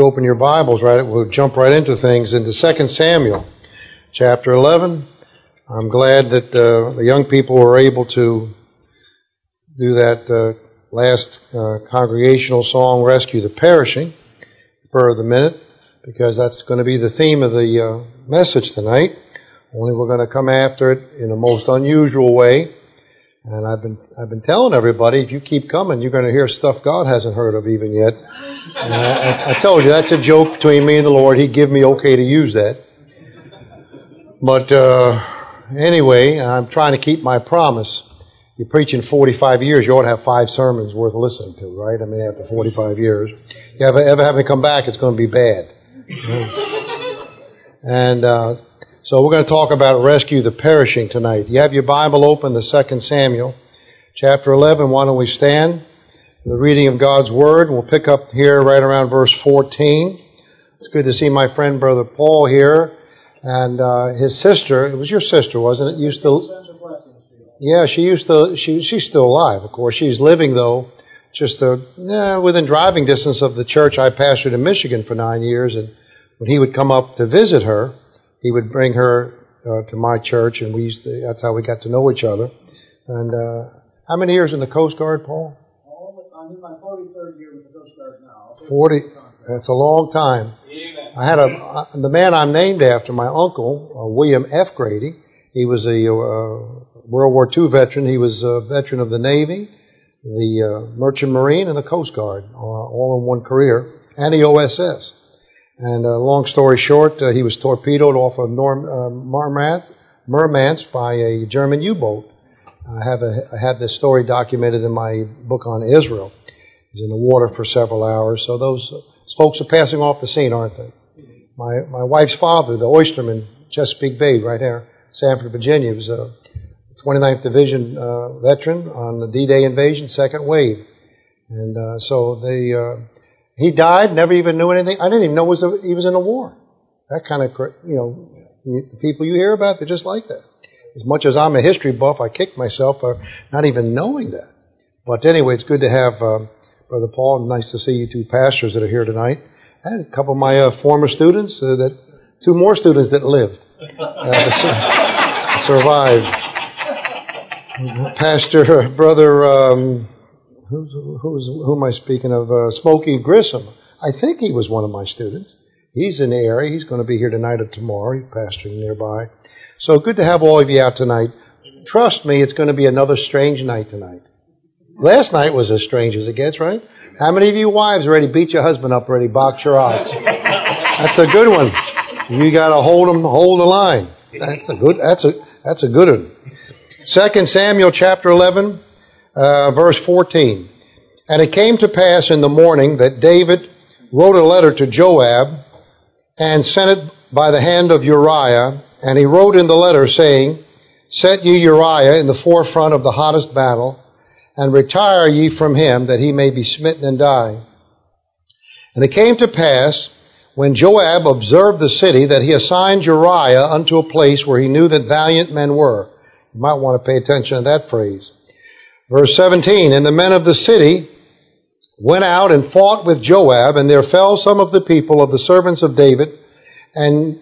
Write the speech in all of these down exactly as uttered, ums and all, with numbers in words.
you open your Bibles, right, we'll jump right into things, into Second Samuel, chapter eleven. I'm glad that uh, the young people were able to do that uh, last uh, congregational song, Rescue the Perishing, per the minute, because that's going to be the theme of the uh, message tonight. Only we're going to come after it in a most unusual way. And I've been I've been telling everybody, if you keep coming, you're going to hear stuff God hasn't heard of even yet. And I, I told you, that's a joke between me and the Lord. He'd give me okay to use that. But uh, anyway, I'm trying to keep my promise. You're preaching forty-five years, you ought to have five sermons worth listening to, right? I mean, after forty-five years. If you ever, ever have me come back, it's going to be bad. And uh, so we're going to talk about rescue the perishing tonight. You have your Bible open, the Second Samuel, chapter eleven. Why don't we stand for the reading of God's Word? We'll pick up here right around verse fourteen. It's good to see my friend, Brother Paul, here. And uh, his sister, it was your sister, wasn't it? Used to... Yeah, she used to, she, she's still alive, of course. She's living, though, just uh, yeah, within driving distance of the church I pastored in Michigan for nine years. And when he would come up to visit her, he would bring her uh, to my church, and we used to, that's how we got to know each other. And uh, how many years in the Coast Guard, Paul? I'm in my forty-third year with the Coast Guard now. forty, that's a long time. Amen. I had a, uh, the man I'm named after, my uncle, uh, William F. Grady. He was a uh, World War Two veteran. He was a veteran of the Navy, the uh, Merchant Marine, and the Coast Guard, uh, all in one career, and the O S S. And uh, long story short, uh, he was torpedoed off of Norm, uh, Murmansk, Murmansk by a German U-boat. I have a, I have this story documented in my book on Israel. He was in the water for several hours. So those, those folks are passing off the scene, aren't they? My my wife's father, the oysterman, Chesapeake Bay, right here, Sanford, Virginia, was a twenty-ninth Division uh, veteran on the D-Day invasion, second wave. And uh, so they, uh, he died, never even knew anything. I didn't even know was a, he was in a war. That kind of, you know, the people you hear about, they're just like that. As much as I'm a history buff, I kicked myself for not even knowing that. But anyway, it's good to have uh, Brother Paul. Nice to see you two pastors that are here tonight. And a couple of my uh, former students, uh, that two more students that lived, uh, survived. Pastor, uh, Brother, um, who's, who's, who am I speaking of? Uh, Smokey Grissom. I think he was one of my students. He's in the area. He's going to be here tonight or tomorrow. He's pastoring nearby. So good to have all of you out tonight. Trust me, it's going to be another strange night tonight. Last night was as strange as it gets, right? How many of you wives already beat your husband up, already boxed your eyes? That's a good one. You got to hold him, hold the line. That's a good. That's a that's a good one. Second Samuel chapter eleven, uh, verse fourteen. And it came to pass in the morning that David wrote a letter to Joab and sent it by the hand of Uriah. And he wrote in the letter saying, Set ye Uriah in the forefront of the hottest battle, and retire ye from him, that he may be smitten and die. And it came to pass, when Joab observed the city, that he assigned Uriah unto a place where he knew that valiant men were. You might want to pay attention to that phrase. Verse seventeen, And the men of the city went out and fought with Joab, and there fell some of the people of the servants of David, and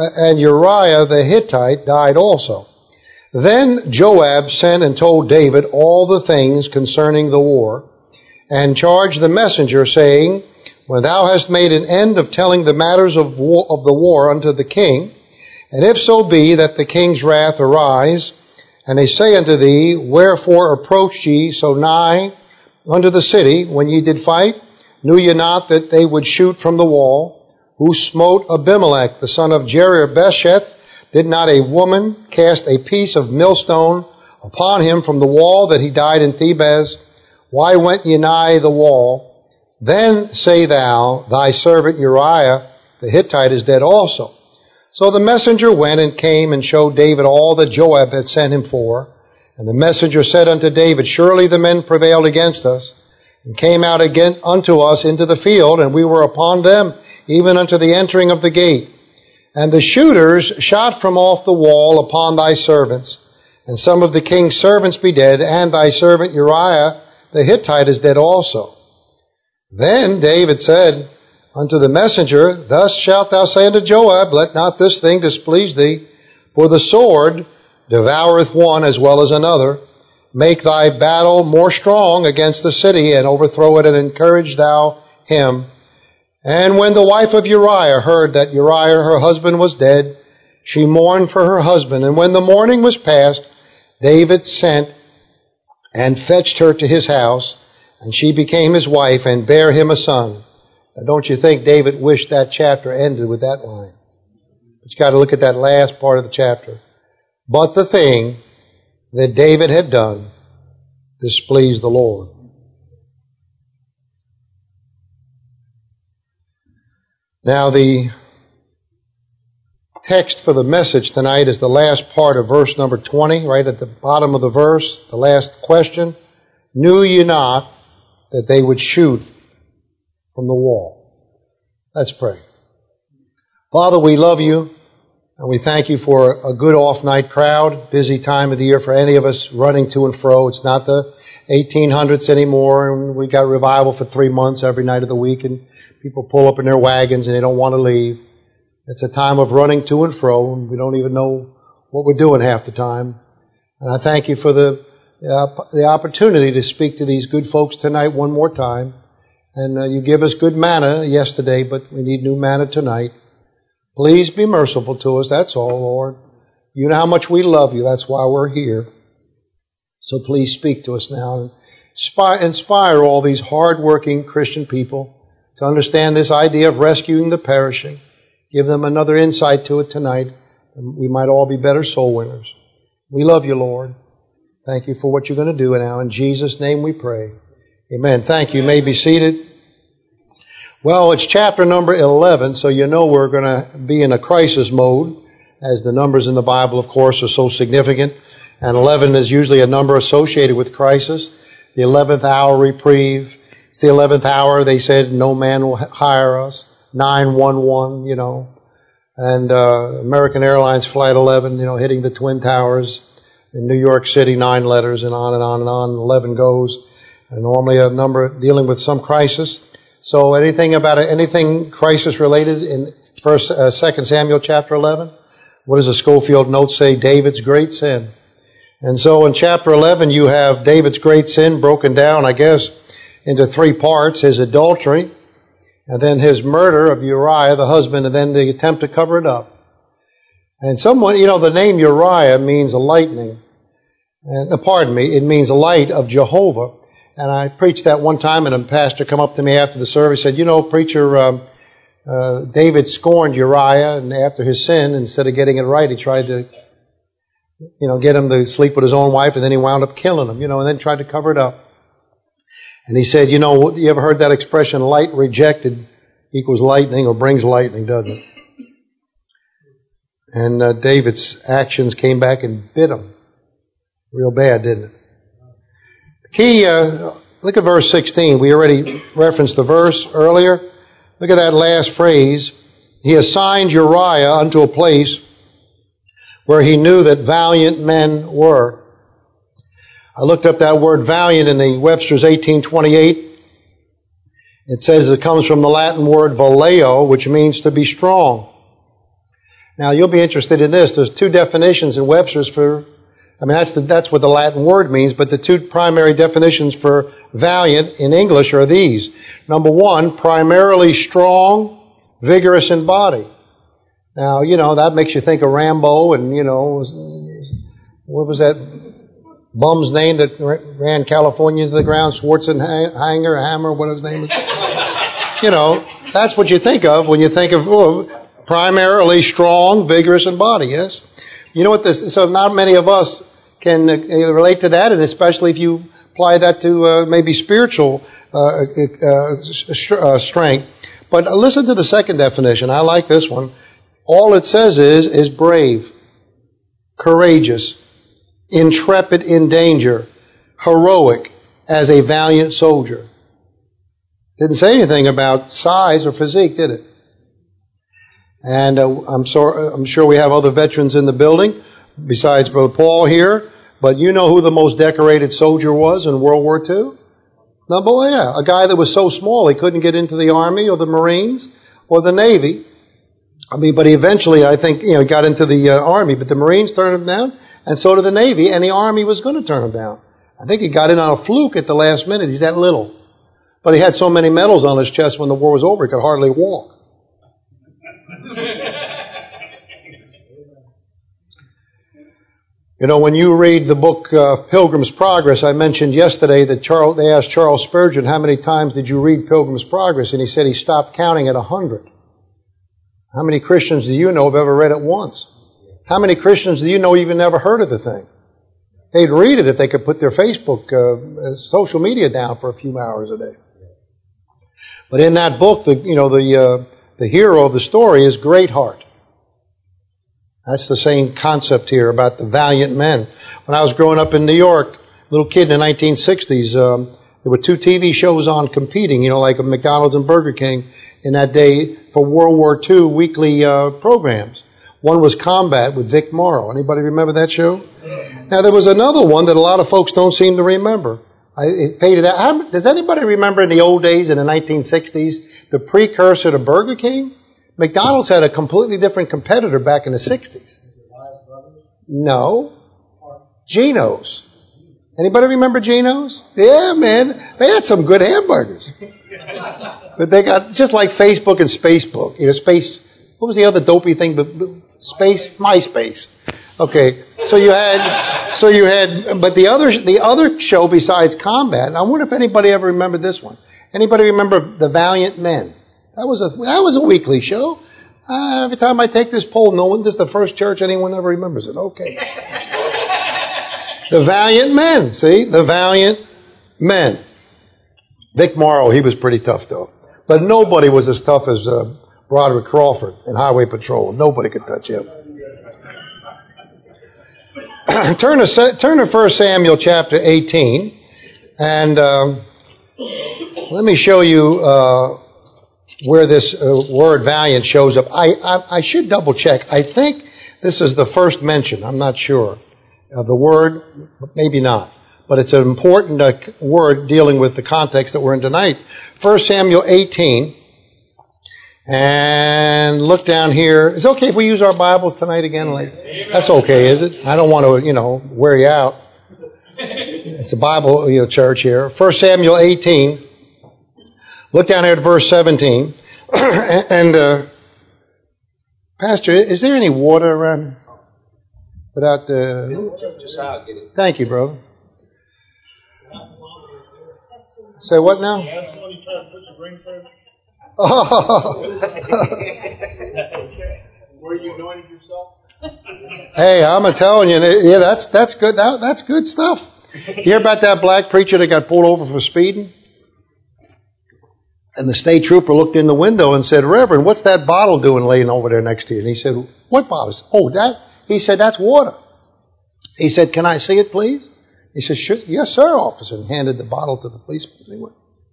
Uriah the Hittite died also. Then Joab sent and told David all the things concerning the war, and charged the messenger, saying, When thou hast made an end of telling the matters of war, of the war unto the king, and if so be that the king's wrath arise, and they say unto thee, Wherefore approached ye so nigh unto the city, when ye did fight? Knew ye not that they would shoot from the wall? Who smote Abimelech, the son of Jerubesheth? Did not a woman cast a piece of millstone upon him from the wall, that he died in Thebez? Why went ye nigh the wall? Then say thou, Thy servant Uriah the Hittite is dead also. So the messenger went and came and showed David all that Joab had sent him for. And the messenger said unto David, Surely the men prevailed against us, and came out again unto us into the field, and we were upon them, even unto the entering of the gate. And the shooters shot from off the wall upon thy servants, and some of the king's servants be dead, and thy servant Uriah the Hittite is dead also. Then David said, unto the messenger, Thus shalt thou say unto Joab, Let not this thing displease thee, for the sword devoureth one as well as another. Make thy battle more strong against the city, and overthrow it, and encourage thou him. And when the wife of Uriah heard that Uriah her husband was dead, she mourned for her husband. And when the mourning was past, David sent and fetched her to his house, and she became his wife and bare him a son. Now don't you think David wished that chapter ended with that line? But you got to look at that last part of the chapter. But the thing that David had done displeased the Lord. Now the text for the message tonight is the last part of verse number twenty, right at the bottom of the verse, the last question. Knew ye not that they would shoot from the wall? Let's pray. Father, we love you, and we thank you for a good off-night crowd, busy time of the year for any of us running to and fro. It's not the eighteen hundreds anymore, and we got revival for three months every night of the week, and people pull up in their wagons and they don't want to leave. It's a time of running to and fro, and we don't even know what we're doing half the time. And I thank you for the uh, the opportunity to speak to these good folks tonight one more time. And uh, you give us good manna yesterday, but we need new manna tonight. Please be merciful to us, that's all, Lord. You know how much we love you, that's why we're here. So please speak to us now and inspire, inspire all these hard-working Christian people to understand this idea of rescuing the perishing. Give them another insight to it tonight, and we might all be better soul winners. We love you, Lord. Thank you for what you're going to do now. In Jesus' name we pray. Amen. Thank you. You may be seated. Well, it's chapter number eleven, so you know we're going to be in a crisis mode, as the numbers in the Bible, of course, are so significant. And eleven is usually a number associated with crisis. The eleventh hour reprieve. It's the eleventh hour. They said no man will hire us. nine one one, you know. And uh, American Airlines Flight eleven, you know, hitting the Twin Towers. In New York City, nine letters, and on and on and on. eleven goes. And normally a number dealing with some crisis. So anything about it, anything crisis related in First, uh, Second Samuel chapter eleven? What does the Schofield note say? David's great sin. And so in chapter eleven, you have David's great sin broken down, I guess, into three parts: his adultery, and then his murder of Uriah, the husband, and then the attempt to cover it up. And someone, you know, the name Uriah means a lightning. And, uh, pardon me, it means a light of Jehovah. And I preached that one time, and a pastor come up to me after the service and said, you know, preacher, um, uh, David scorned Uriah, and after his sin, instead of getting it right, he tried to, you know, get him to sleep with his own wife, and then he wound up killing him, you know, and then tried to cover it up. And he said, you know, you ever heard that expression, light rejected equals lightning, or brings lightning, doesn't it? And uh, David's actions came back and bit him. Real bad, didn't it? Key, uh, look at verse sixteen. We already referenced the verse earlier. Look at that last phrase. He assigned Uriah unto a place where he knew that valiant men were. I looked up that word valiant in the Webster's eighteen twenty-eight. It says it comes from the Latin word valeo, which means to be strong. Now, you'll be interested in this. There's two definitions in Webster's for, I mean, that's the, that's what the Latin word means, but the two primary definitions for valiant in English are these. Number one, primarily strong, vigorous in body. Now, you know, that makes you think of Rambo and, you know, what was that bum's name that ran California to the ground? Schwarzenegger, Hammer, whatever his name is. You know, that's what you think of when you think of, oh, primarily strong, vigorous in body, yes? You know what this, so not many of us can uh, relate to that, and especially if you apply that to uh, maybe spiritual uh, uh, uh, strength. But listen to the second definition. I like this one. All it says is, is brave, courageous, intrepid in danger, heroic as a valiant soldier. Didn't say anything about size or physique, did it? And uh, I'm, so, I'm sure we have other veterans in the building besides Brother Paul here. But you know who the most decorated soldier was in World War Two? No, but yeah, a guy that was so small he couldn't get into the Army or the Marines or the Navy. I mean, but he eventually, I think, you know, got into the uh, Army, but the Marines turned him down, and so did the Navy, and the Army was going to turn him down. I think he got in on a fluke at the last minute. He's that little. But he had so many medals on his chest when the war was over, he could hardly walk. You know, when you read the book uh, Pilgrim's Progress, I mentioned yesterday that Charles, they asked Charles Spurgeon, how many times did you read Pilgrim's Progress? And he said he stopped counting at a hundred. How many Christians do you know have ever read it once? How many Christians do you know even never heard of the thing? They'd read it if they could put their Facebook, uh, social media down for a few hours a day. But in that book, the you know the uh, the hero of the story is Greatheart. That's the same concept here about the valiant men. When I was growing up in New York, little kid in the nineteen sixties, um, there were two T V shows on competing, you know, like McDonald's and Burger King in that day for World War Two weekly uh, programs. One was Combat with Vic Morrow. Anybody remember that show? Now, there was another one that a lot of folks don't seem to remember. I, it paid it out. How, does anybody remember in the old days, in the nineteen sixties, the precursor to Burger King? McDonald's had a completely different competitor back in the sixties. No. Geno's. Anybody remember Geno's? Yeah, man. They had some good hamburgers. But they got, just like Facebook and Spacebook. You know, Space, what was the other dopey thing? But Space, MySpace. Okay. So you had, so you had, but the other, the other show besides Combat, I wonder if anybody ever remembered this one. Anybody remember The Valiant Men? That was a that was a weekly show. Uh, every time I take this poll, no one, this is the first church anyone ever remembers it. Okay. The Valiant Men. See? The Valiant Men. Vic Morrow, he was pretty tough, though. But nobody was as tough as uh, Broderick Crawford in Highway Patrol. Nobody could touch him. turn, to, turn to First Samuel chapter eighteen. And um, let me show you... Uh, where this uh, word valiant shows up. I, I I should double check. I think this is the first mention, I'm not sure, of the word, maybe not. But it's an important uh, word dealing with the context that we're in tonight. First Samuel eighteen. And look down here. Is it okay if we use our Bibles tonight again? Like, that's okay, is it? I don't want to, you know, wear you out. It's a Bible, you know, church here. First Samuel eighteen. Look down here at verse seventeen. and, uh, Pastor, is there any water around without the... Thank you, brother. Say what now? Oh. Were you anointed yourself? Hey, I'm telling you, yeah, that's that's good. That, that's good stuff. You hear about that black preacher that got pulled over for speeding? And the state trooper looked in the window and said, Reverend, what's that bottle doing laying over there next to you? And he said, what bottle? Oh, that? He said, that's water. He said, can I see it, please? He said, sure. Yes, sir, officer. And handed the bottle to the policeman. Anyway.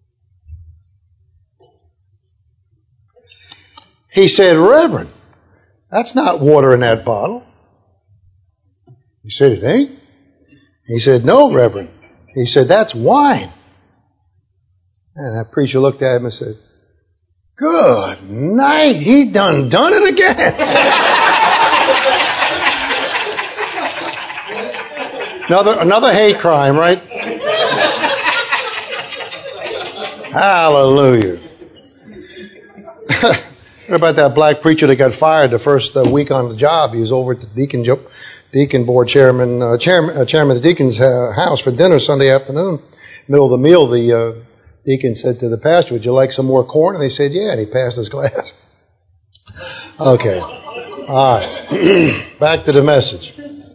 He said, Reverend, that's not water in that bottle. He said, it ain't? He said, no, Reverend. He said, that's wine. And that preacher looked at him and said, good night, he done done it again. another another hate crime, right? Hallelujah. What about that black preacher that got fired the first uh, week on the job? He was over at the deacon, deacon board chairman, uh, chairman, uh, chairman of the deacon's uh, house for dinner Sunday afternoon. Middle of the meal, the... Uh, deacon said to the pastor, would you like some more corn? And they said, yeah, and he passed his glass. Okay. All right. Back to the message.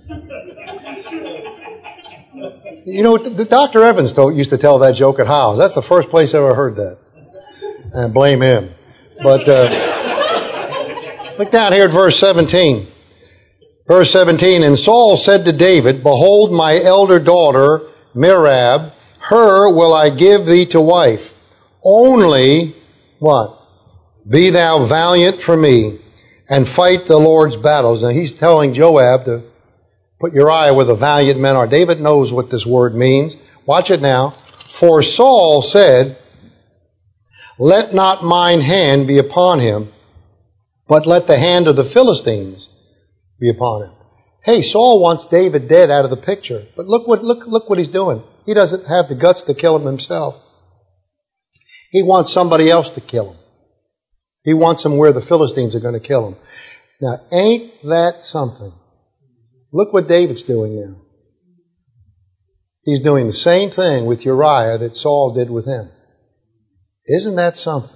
You know, the Doctor Evans told, used to tell that joke at Howe's. That's the first place I ever heard that. And blame him. But uh, look down here at verse seventeen. Verse seventeen, and Saul said to David, behold, my elder daughter, Merab, her will I give thee to wife. Only, what? Be thou valiant for me, and fight the Lord's battles. Now he's telling Joab to put your eye where the valiant men are. David knows what this word means. Watch it now. For Saul said, let not mine hand be upon him, but let the hand of the Philistines be upon him. Hey, Saul wants David dead out of the picture. But look what, look, look what he's doing. He doesn't have the guts to kill him himself. He wants somebody else to kill him. He wants him where the Philistines are going to kill him. Now, ain't that something? Look what David's doing now. He's doing the same thing with Uriah that Saul did with him. Isn't that something?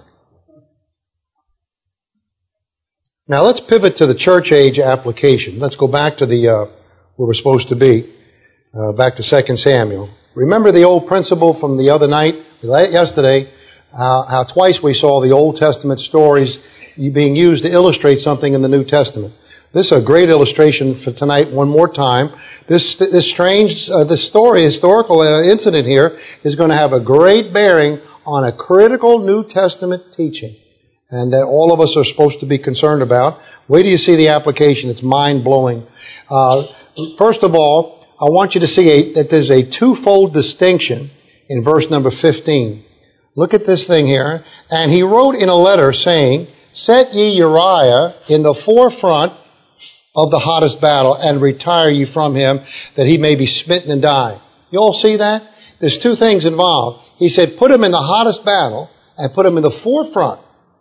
Now let's pivot to the church age application. Let's go back to the uh, where we're supposed to be, uh, back to Second Samuel. Remember the old principle from the other night, yesterday, uh, how twice we saw the Old Testament stories being used to illustrate something in the New Testament. This is a great illustration for tonight. One more time, this this strange, uh, this story, historical uh, incident here is going to have a great bearing on a critical New Testament teaching, and that all of us are supposed to be concerned about. Wait till you see the application. It's mind-blowing. Uh, first of all, I want you to see a, that there's a twofold distinction in verse number fifteen. Look at this thing here. And he wrote in a letter saying, set ye Uriah in the forefront of the hottest battle, and retire ye from him, that he may be smitten and die. You all see that? There's two things involved. He said, put him in the hottest battle, and put him in the forefront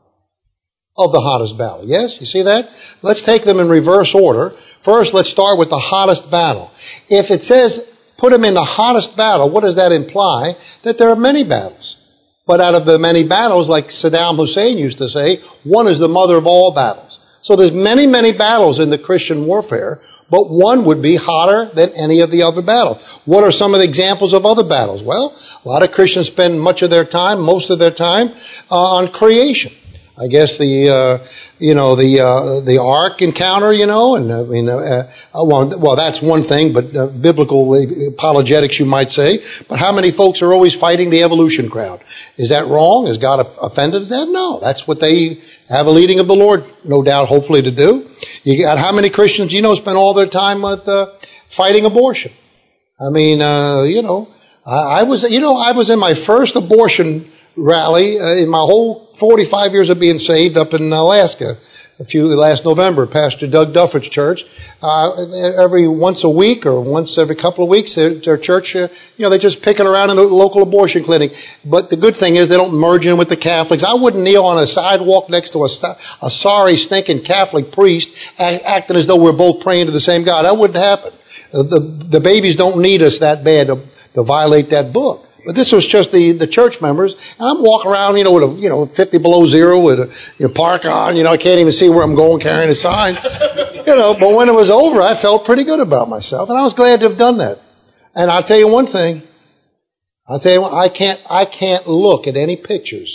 of the hottest battle. Yes, you see that? Let's take them in reverse order. First, let's start with the hottest battle. If it says, put him in the hottest battle, what does that imply? That there are many battles. But out of the many battles, like Saddam Hussein used to say, one is the mother of all battles. So there's many, many battles in the Christian warfare, but one would be hotter than any of the other battles. What are some of the examples of other battles? Well, a lot of Christians spend much of their time, most of their time, uh, on creation. I guess the, uh, you know, the, uh, the ark encounter, you know, and, uh, I mean, uh, uh, well, well, that's one thing, but uh, biblical apologetics, you might say. But how many folks are always fighting the evolution crowd? Is that wrong? Is God offended at that? No. That's what they have a leading of the Lord, no doubt, hopefully to do. You got how many Christians, you know, spend all their time with, uh, fighting abortion? I mean, uh, you know, I, I was, you know, I was in my first abortion rally uh, in my whole forty-five years of being saved up in Alaska. A few last November, Pastor Doug Dufford's church. Uh, every once a week or once every couple of weeks, their, their church, uh, you know, they're just picking around in the local abortion clinic. But the good thing is they don't merge in with the Catholics. I wouldn't kneel on a sidewalk next to a, a sorry, stinking Catholic priest act, acting as though we're both praying to the same God. That wouldn't happen. The, the babies don't need us that bad to, to violate that book. But this was just the, the church members. And I'm walking around, you know, with a, you know, fifty below zero with a you know, park on. You know, I can't even see where I'm going carrying a sign. You know, but when it was over, I felt pretty good about myself. And I was glad to have done that. And I'll tell you one thing. I'll tell you what, I can't, I can't look at any pictures.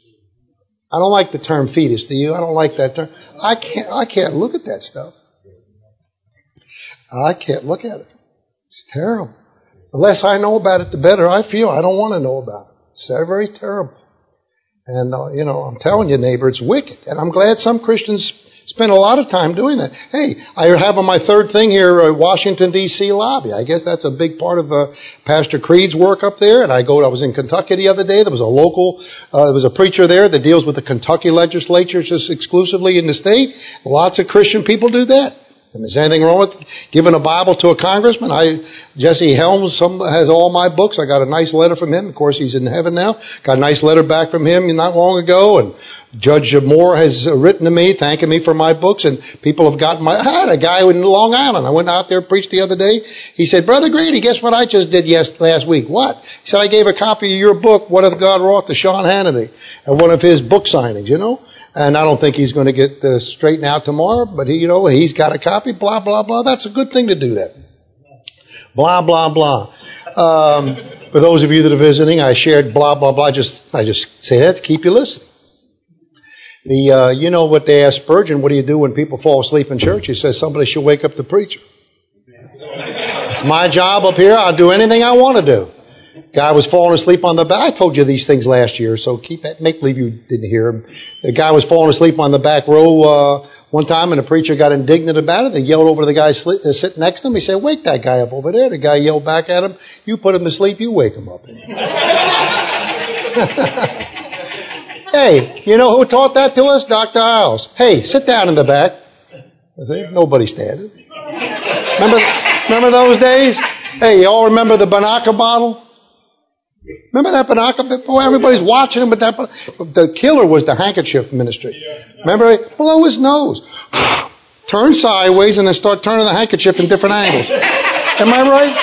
I don't like the term fetus, do you? I don't like that term. I can't, I can't look at that stuff. I can't look at it. It's terrible. The less I know about it, the better I feel. I don't want to know about it. It's very terrible. And, uh, you know, I'm telling you, neighbor, it's wicked. And I'm glad some Christians spend a lot of time doing that. Hey, I have on my third thing here, uh, Washington, D C lobby. I guess that's a big part of uh, Pastor Creed's work up there. And I go, I was in Kentucky the other day. There was a local, uh, there was a preacher there that deals with the Kentucky legislature just exclusively in the state. Lots of Christian people do that. And is there anything wrong with giving a Bible to a congressman? I, Jesse Helms some, has all my books. I got a nice letter from him. Of course, he's in heaven now. Got a nice letter back from him not long ago. And Judge Moore has written to me, thanking me for my books. And people have gotten my... I had a guy in Long Island. I went out there and preached the other day. He said, Brother Grady, guess what I just did yes, last week? What? He said, I gave a copy of your book, What Hath God Wrought, to Sean Hannity at one of his book signings, you know? And I don't think he's going to get uh, straightened out tomorrow, but he, you know, he's got a copy, blah, blah, blah. That's a good thing to do that. Blah, blah, blah. Um, for those of you that are visiting, I shared blah, blah, blah. Just, I just say that to keep you listening. The, uh, you know what they asked Spurgeon, what do you do when people fall asleep in church? He says, somebody should wake up the preacher. It's my job up here. I'll do anything I want to do. Guy was falling asleep on the back. I told you these things last year, so keep make believe you didn't hear him. The guy was falling asleep on the back row uh, One time, and the preacher got indignant about it. They yelled over to the guy sitting next to him. He said, "Wake that guy up over there." The guy yelled back at him, "You put him to sleep, you wake him up." Hey, you know who taught that to us? Doctor Isles. Hey, sit down in the back. I say, nobody standing. Remember, remember those days? Hey, you all remember the Banaka bottle? Remember that Banaka? Boy, everybody's watching him, but that the killer was the handkerchief ministry. Remember, blow his nose, turn sideways, and then start turning the handkerchief in different angles. Am I right?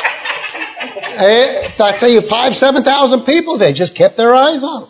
Hey, I say you five, seven thousand people, they just kept their eyes on him.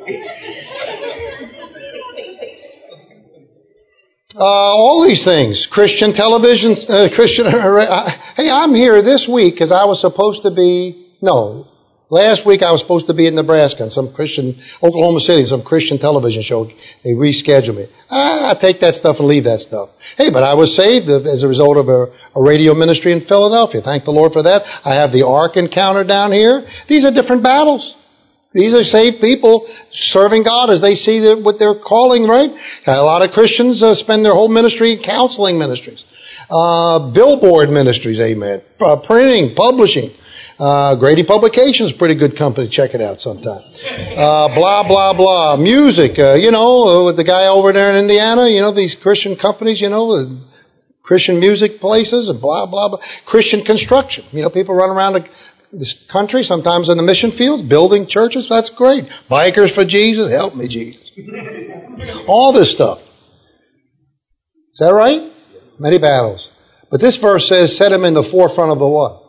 Uh, all these things, Christian television, uh, Christian. Uh, hey, I'm here this week because I was supposed to be. No, last week I was supposed to be in Nebraska in some Christian, Oklahoma City, some Christian television show. They rescheduled me. I, I take that stuff and leave that stuff. Hey, but I was saved as a result of a, a radio ministry in Philadelphia. Thank the Lord for that. I have the Ark encounter down here. These are different battles. These are saved people serving God as they see the, what they're calling, right? A lot of Christians uh, spend their whole ministry in counseling ministries, uh, billboard ministries, amen, uh, printing, publishing. Uh, Grady Publications, pretty good company. Check it out sometime. Uh, blah, blah, blah. Music, uh, you know, with the guy over there in Indiana, you know, these Christian companies, you know, Christian music places and blah, blah, blah. Christian construction. You know, people run around the this country, sometimes in the mission fields, building churches. That's great. Bikers for Jesus. Help me, Jesus. All this stuff. Is that right? Many battles. But this verse says, set him in the forefront of the what?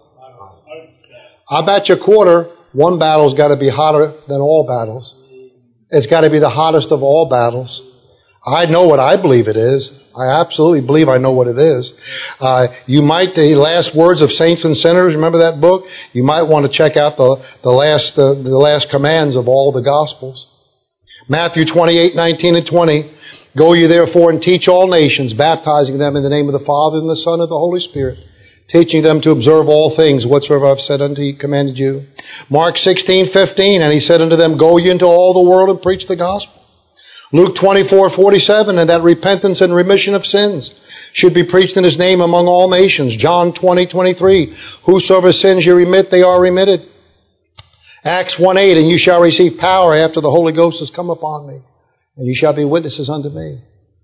I bet you a quarter, one battle's got to be hotter than all battles. It's got to be the hottest of all battles. I know what I believe it is. I absolutely believe I know what it is. Uh, you might, the last words of saints and sinners, remember that book? You might want to check out the, the last, uh, the last commands of all the Gospels. Matthew twenty-eight, nineteen and twenty. Go ye therefore and teach all nations, baptizing them in the name of the Father and the Son and the Holy Spirit, teaching them to observe all things whatsoever I've said unto you, commanded you. Mark sixteen, fifteen. And he said unto them, go ye into all the world and preach the gospel. Luke twenty-four, forty-seven, and that repentance and remission of sins should be preached in his name among all nations. John twenty, twenty-three, whosoever sins you remit, they are remitted. Acts one, eight, and you shall receive power after the Holy Ghost has come upon me, and you shall be witnesses unto me.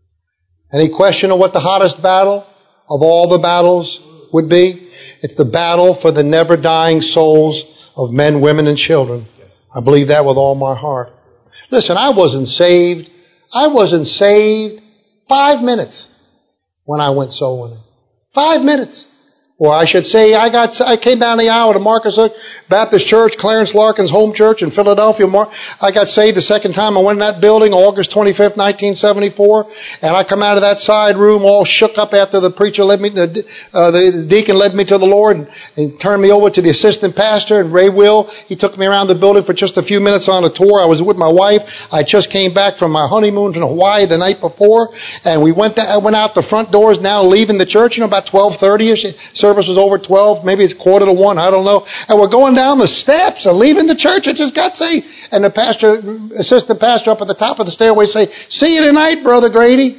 Any question of what the hottest battle of all the battles would be? It's the battle for the never dying souls of men, women, and children. I believe that with all my heart. Listen, I wasn't saved. I wasn't saved five minutes when I went soul winning. Five minutes. Or I should say, I got, I came down the aisle to Marcus Baptist Church, Clarence Larkin's home church in Philadelphia. I got saved the second time I went in that building, August twenty-fifth, nineteen seventy-four. And I come out of that side room all shook up after the preacher led me, the, uh, the deacon led me to the Lord and, and turned me over to the assistant pastor, and Ray Will. He took me around the building for just a few minutes on a tour. I was with my wife. I just came back from my honeymoon in Hawaii the night before. And we went, to, I went out the front doors now leaving the church, you know, about twelve thirty-ish. Service was over twelve, maybe it's quarter to one, I don't know. And we're going down the steps and leaving the church. I just got saved. And the pastor, assistant pastor up at the top of the stairway say, see you tonight, Brother Grady.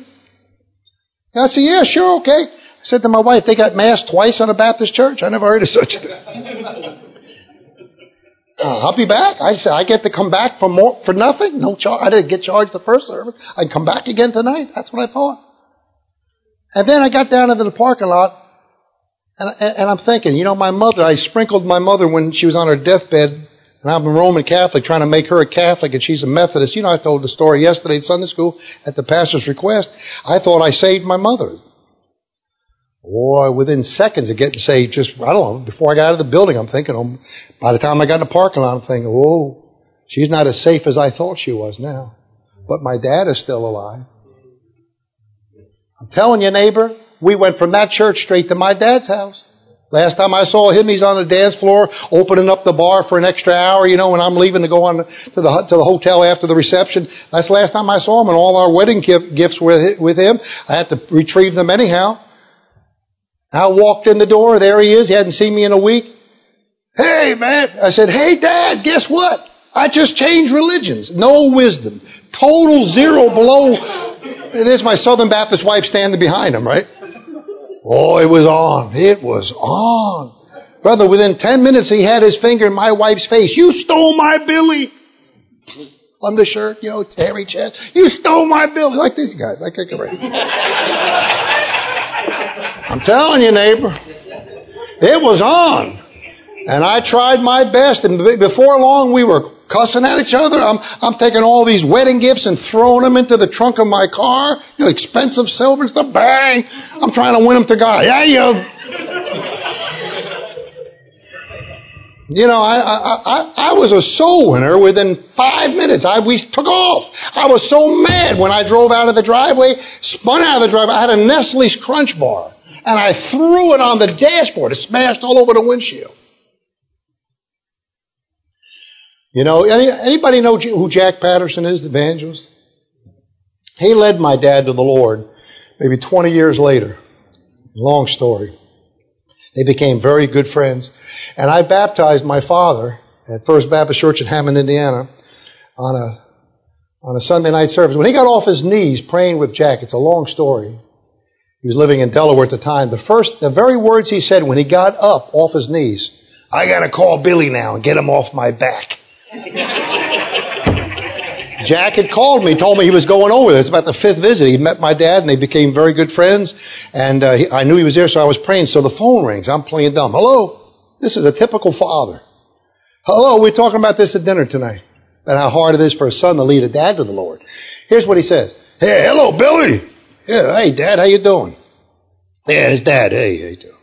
And I said, yeah, sure, okay. I said to my wife, they got mass twice on a Baptist church? I never heard of such a thing. uh, I'll be back. I said, I get to come back for more, for nothing? No charge. I didn't get charged the first service. I'd come back again tonight. That's what I thought. And then I got down into the parking lot. And, and I'm thinking, you know, my mother, I sprinkled my mother when she was on her deathbed, and I'm a Roman Catholic trying to make her a Catholic, and she's a Methodist. You know, I told the story yesterday at Sunday school at the pastor's request. I thought I saved my mother. Boy, within seconds of getting saved, just, I don't know, before I got out of the building, I'm thinking, oh, by the time I got in the parking lot, I'm thinking, whoa, she's not as safe as I thought she was now. But my dad is still alive. I'm telling you, neighbor, we went from that church straight to my dad's house. Last time I saw him, he's on the dance floor opening up the bar for an extra hour, you know, when I'm leaving to go on to the to the hotel after the reception. That's the last time I saw him, and all our wedding gifts were with him. I had to retrieve them anyhow. I walked in the door. There he is. He hadn't seen me in a week. Hey, man. I said, hey, Dad, guess what? I just changed religions. No wisdom. Total zero below There's my Southern Baptist wife standing behind him, right? Oh, it was on. It was on. Brother, within ten minutes, he had his finger in my wife's face. You stole my Billy. On the shirt, you know, hairy chest. You stole my Billy. Like these guys. Like I can right. I'm telling you, neighbor. It was on. And I tried my best. And before long, we were cussing at each other. I'm, I'm taking all these wedding gifts and throwing them into the trunk of my car. You know, expensive silver and stuff. Bang. I'm trying to win them to God. Yeah, you. You know, I, I, I, I was a soul winner within five minutes. I, we took off. I was so mad when I drove out of the driveway, spun out of the driveway. I had a Nestle's Crunch Bar, and I threw it on the dashboard. It smashed all over the windshield. You know, any, anybody know who Jack Patterson is, the evangelist? He led my dad to the Lord maybe twenty years later. Long story. They became very good friends. And I baptized my father at First Baptist Church in Hammond, Indiana, on a on a Sunday night service. When he got off his knees praying with Jack, it's a long story. He was living in Delaware at the time. The first, the very words he said when he got up off his knees, I got to call Billy now and get him off my back. Jack had called me, told me he was going over there. It's about the fifth visit. He met my dad, and they became very good friends. And uh, he, I knew he was there, so I was praying. So the phone rings. I'm playing dumb. Hello? This is a typical father. Hello, we're talking about this at dinner tonight. About how hard it is for a son to lead a dad to the Lord. Here's what he says. Hey, hello, Billy. Yeah, hey, Dad, how you doing? Yeah, it's Dad. Hey, how you doing?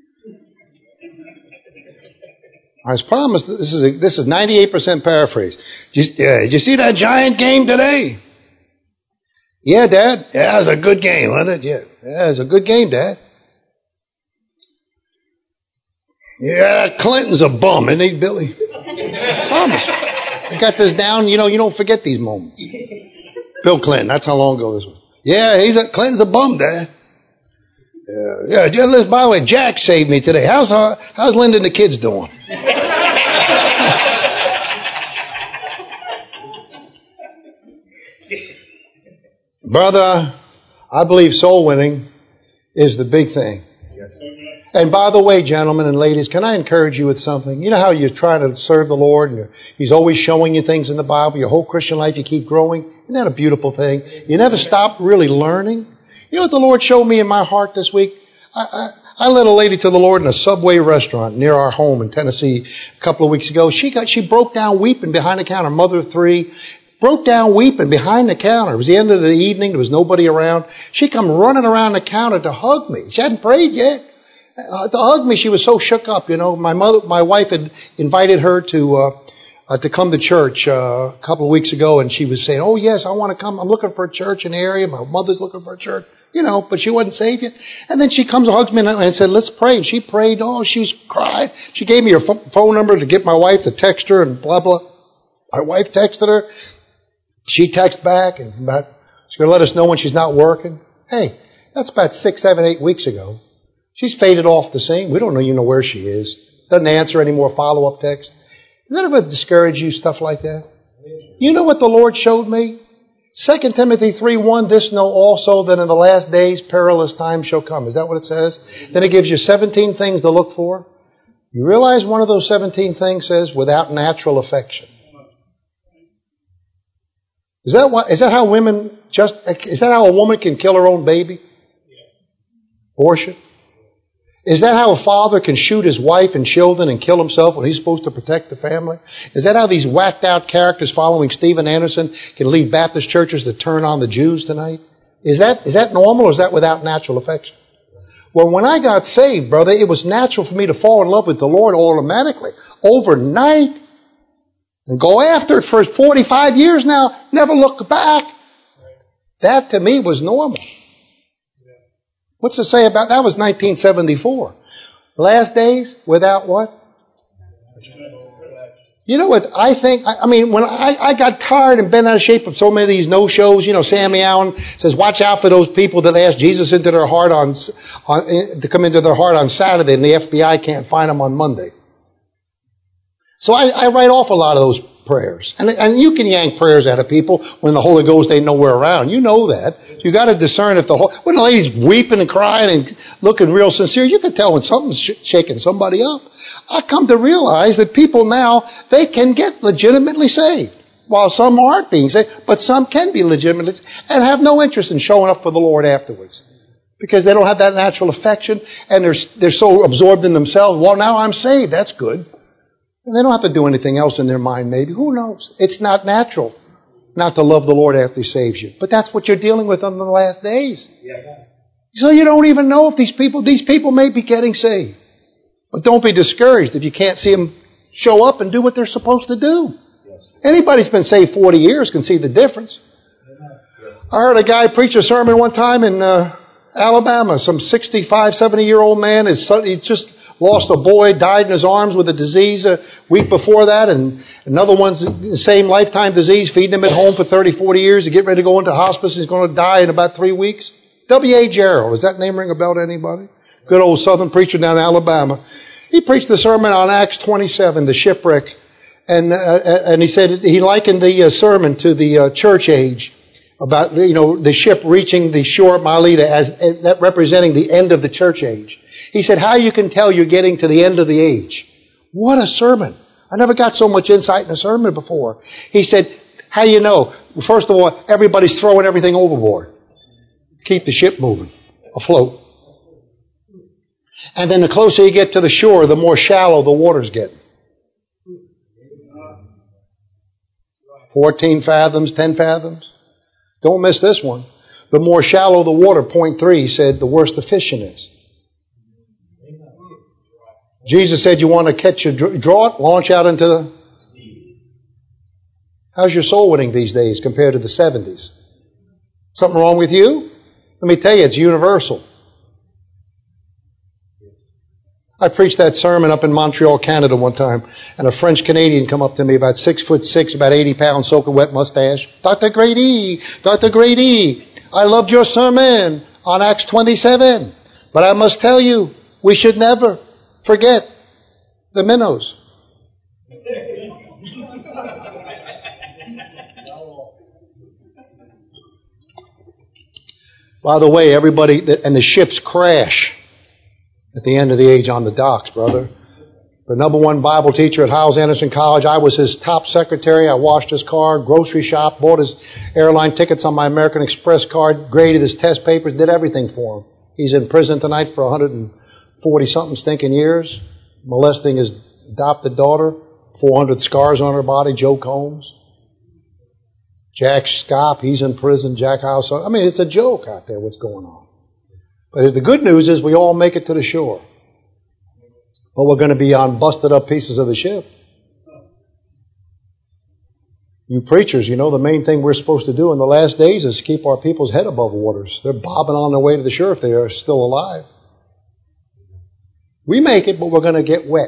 I was promised, this is a, this is ninety-eight percent paraphrase. Did you, uh, did you see that Giant game today? Yeah, Dad. Yeah, it was a good game, wasn't it? Yeah, yeah, it was a good game, Dad. Yeah, Clinton's a bum, isn't he, Billy? I promise. I got this down. You know, you don't forget these moments. Bill Clinton, that's how long ago this was. Yeah, he's a, Clinton's a bum, Dad. Yeah, yeah. Listen, by the way, Jack saved me today. How's uh, how's Linda and the kids doing? Brother, I believe soul winning is the big thing. And by the way, gentlemen and ladies, can I encourage you with something? You know how you're trying to serve the Lord and you're, He's always showing you things in the Bible. Your whole Christian life, you keep growing. Isn't that a beautiful thing? You never stop really learning. You know what the Lord showed me in my heart this week? I, I, I led a lady to the Lord in a Subway restaurant near our home in Tennessee a couple of weeks ago. She got she broke down weeping behind the counter. Mother of three. Broke down weeping behind the counter. It was the end of the evening. There was nobody around. She come running around the counter to hug me. She hadn't prayed yet. Uh, to hug me, she was so shook up. You know, my mother, my wife had invited her to uh, uh, to come to church uh, a couple of weeks ago, and she was saying, "Oh yes, I want to come. I'm looking for a church in the area. My mother's looking for a church." You know, but she wasn't saved yet. And then she comes and hugs me and said, "Let's pray." And she prayed. Oh, she was cried. She gave me her phone number to get my wife to text her and blah blah. My wife texted her. She texted back and about she's going to let us know when she's not working. Hey, that's about six, seven, eight weeks ago. She's faded off the scene. We don't even know where she is. Doesn't answer any more follow-up texts. Does that ever discourage you, stuff like that? You know what the Lord showed me? Second Timothy three one, this know also that in the last days perilous times shall come. Is that what it says? Then it gives you seventeen things to look for. You realize one of those seventeen things says, without natural affection. Is that why, is that how women just, is that how a woman can kill her own baby? Abortion? Is that how a father can shoot his wife and children and kill himself when he's supposed to protect the family? Is that how these whacked out characters following Steven Anderson can lead Baptist churches to turn on the Jews tonight? Is that, is that normal or is that without natural affection? Well, when I got saved, brother, it was natural for me to fall in love with the Lord automatically. Overnight. And go after it for forty-five years now, never look back. That to me was normal. What's to say about that? Was nineteen seventy-four. Last days without what? You know what I think? I, I mean, when I, I got tired and bent out of shape of so many of these no-shows, you know, Sammy Allen says, watch out for those people that ask Jesus into their heart on, on to come into their heart on Saturday and the F B I can't find them on Monday. So I, I write off a lot of those prayers. And, and you can yank prayers out of people when the Holy Ghost ain't nowhere around. You know that. So you got to discern if the whole, when the lady's weeping and crying and looking real sincere, you can tell when something's sh- shaking somebody up. I come to realize that people now, they can get legitimately saved. While some aren't being saved, but some can be legitimately and have no interest in showing up for the Lord afterwards. Because they don't have that natural affection and they're, they're so absorbed in themselves. Well, now I'm saved. That's good. And they don't have to do anything else in their mind, maybe. Who knows? It's not natural not to love the Lord after He saves you. But that's what you're dealing with in the last days. Yeah. So you don't even know if these people, these people may be getting saved. But don't be discouraged if you can't see them show up and do what they're supposed to do. Yes. Anybody's been saved forty years can see the difference. Yes. I heard a guy preach a sermon one time in uh, Alabama. Some sixty-five, seventy-year-old man, his son, he just lost a boy, died in his arms with a disease a week before that, and another one's the same lifetime disease, feeding him at home for thirty, forty years. He get ready to go into hospice. He's going to die in about three weeks. W A Gerald. Does that name ring a bell to anybody? Good old Southern preacher down in Alabama. He preached the sermon on Acts twenty-seven, the shipwreck. And uh, and he said he likened the uh, sermon to the uh, church age, about, you know, the ship reaching the shore of Melita as uh, that representing the end of the church age. He said, how you can tell you're getting to the end of the age. What a sermon. I never got so much insight in a sermon before. He said, how you know? Well, first of all, everybody's throwing everything overboard to keep the ship moving, afloat. And then the closer you get to the shore, the more shallow the water's getting. fourteen fathoms, ten fathoms. Don't miss this one. The more shallow the water, point three, he said, the worse the fishing is. Jesus said, you want to catch a draught, launch out into the... How's your soul winning these days compared to the seventies? Something wrong with you? Let me tell you, it's universal. I preached that sermon up in Montreal, Canada one time, and a French Canadian come up to me, about six foot six, about eighty pounds, soaking wet mustache. Doctor Grady, Doctor Grady, I loved your sermon on Acts twenty-seven, but I must tell you, we should never forget the minnows. By the way, everybody, and the ships crash at the end of the age on the docks, brother. The number one Bible teacher at Hyles Anderson College, I was his top secretary. I washed his car, grocery shop, bought his airline tickets on my American Express card, graded his test papers, did everything for him. He's in prison tonight for one hundred forty something stinking years, molesting his adopted daughter, four hundred scars on her body, Joe Combs. Jack Scott, he's in prison, Jack House. I mean, it's a joke out there what's going on. But the good news is we all make it to the shore. But we're going to be on busted up pieces of the ship. You preachers, you know, the main thing we're supposed to do in the last days is keep our people's head above waters. They're bobbing on their way to the shore if they are still alive. We make it, but we're going to get wet.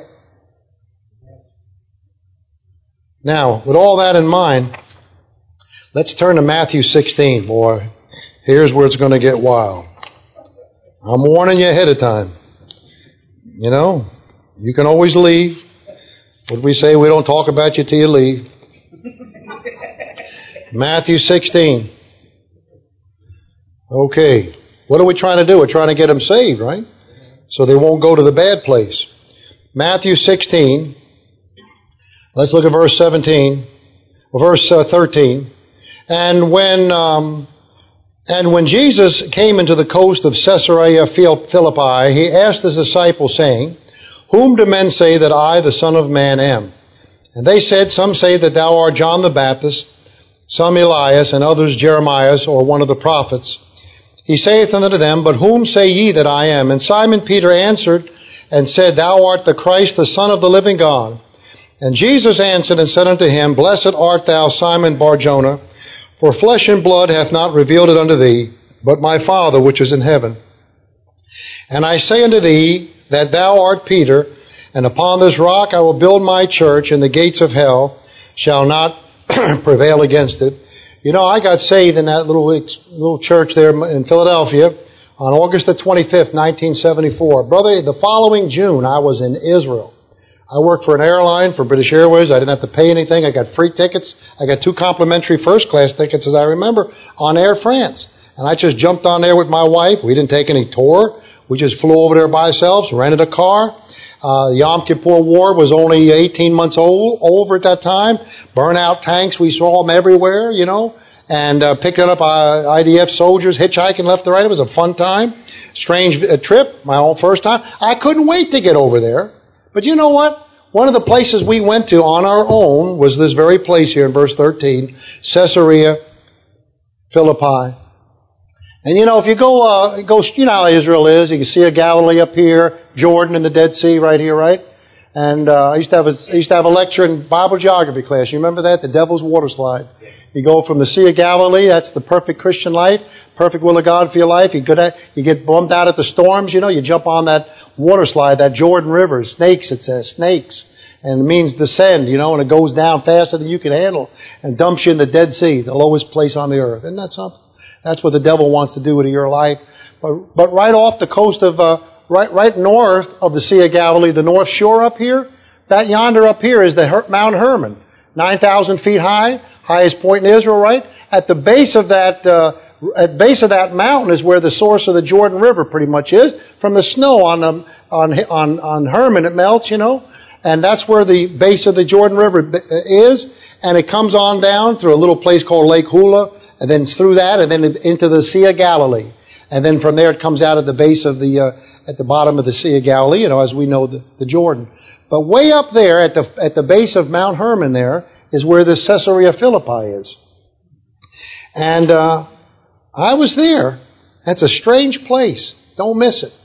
Now, with all that in mind, let's turn to Matthew sixteen, boy. Here's where it's going to get wild. I'm warning you ahead of time. You know, you can always leave. What we say, we don't talk about you till you leave. Matthew sixteen. Okay. What are we trying to do? We're trying to get them saved, right? So they won't go to the bad place. Matthew sixteen. Let's look at verse seventeen. Verse uh, thirteen. And when... Um, And when Jesus came into the coast of Caesarea Philippi, he asked his disciples, saying, Whom do men say that I, the Son of Man, am? And they said, Some say that thou art John the Baptist, some Elias, and others Jeremiah, or one of the prophets. He saith unto them, But whom say ye that I am? And Simon Peter answered and said, Thou art the Christ, the Son of the living God. And Jesus answered and said unto him, Blessed art thou, Simon Bar-Jonah, for flesh and blood hath not revealed it unto thee, but my Father which is in heaven. And I say unto thee that thou art Peter, and upon this rock I will build my church, and the gates of hell shall not prevail against it. You know, I got saved in that little little church there in Philadelphia on August the twenty-fifth, nineteen seventy-four. Brother, the following June I was in Israel. I worked for an airline, for British Airways. I didn't have to pay anything. I got free tickets. I got two complimentary first class tickets, as I remember, on Air France. And I just jumped on there with my wife. We didn't take any tour. We just flew over there by ourselves, rented a car. Uh, the Yom Kippur War was only eighteen months old, over at that time. Burnout tanks, we saw them everywhere, you know. And uh, picked up uh, I D F soldiers hitchhiking left and right. It was a fun time. Strange uh, trip, my own first time. I couldn't wait to get over there. But you know what? One of the places we went to on our own was this very place here in verse thirteen, Caesarea Philippi. And you know, if you go, uh, go, you know how Israel is. You can see a Galilee up here, Jordan and the Dead Sea right here, right? And uh, I used to have a, I used to have a lecture in Bible geography class. You remember that? The Devil's Water Slide. You go from the Sea of Galilee. That's the perfect Christian life, perfect will of God for your life. You get at, you get bummed out at the storms. You know, you jump on that water slide, that Jordan River. Snakes, it says snakes, and it means descend. You know, and it goes down faster than you can handle and dumps you in the Dead Sea, the lowest place on the earth. Isn't that something? That's what the devil wants to do with your life. But, but right off the coast of, uh, right, right north of the Sea of Galilee, the north shore up here, that yonder up here is the Her- Mount Hermon, nine thousand feet high, highest point in Israel, right? At the base of that, uh, at the base of that mountain is where the source of the Jordan River pretty much is. From the snow on, um, on, on, on Hermon, it melts, you know. And that's where the base of the Jordan River is. And it comes on down through a little place called Lake Hula, and then through that, and then into the Sea of Galilee. And then from there it comes out at the base of the, uh, at the bottom of the Sea of Galilee, you know, as we know the, the Jordan. But way up there at the, at the base of Mount Hermon there is where the Caesarea Philippi is. And, uh, I was there. That's a strange place. Don't miss it.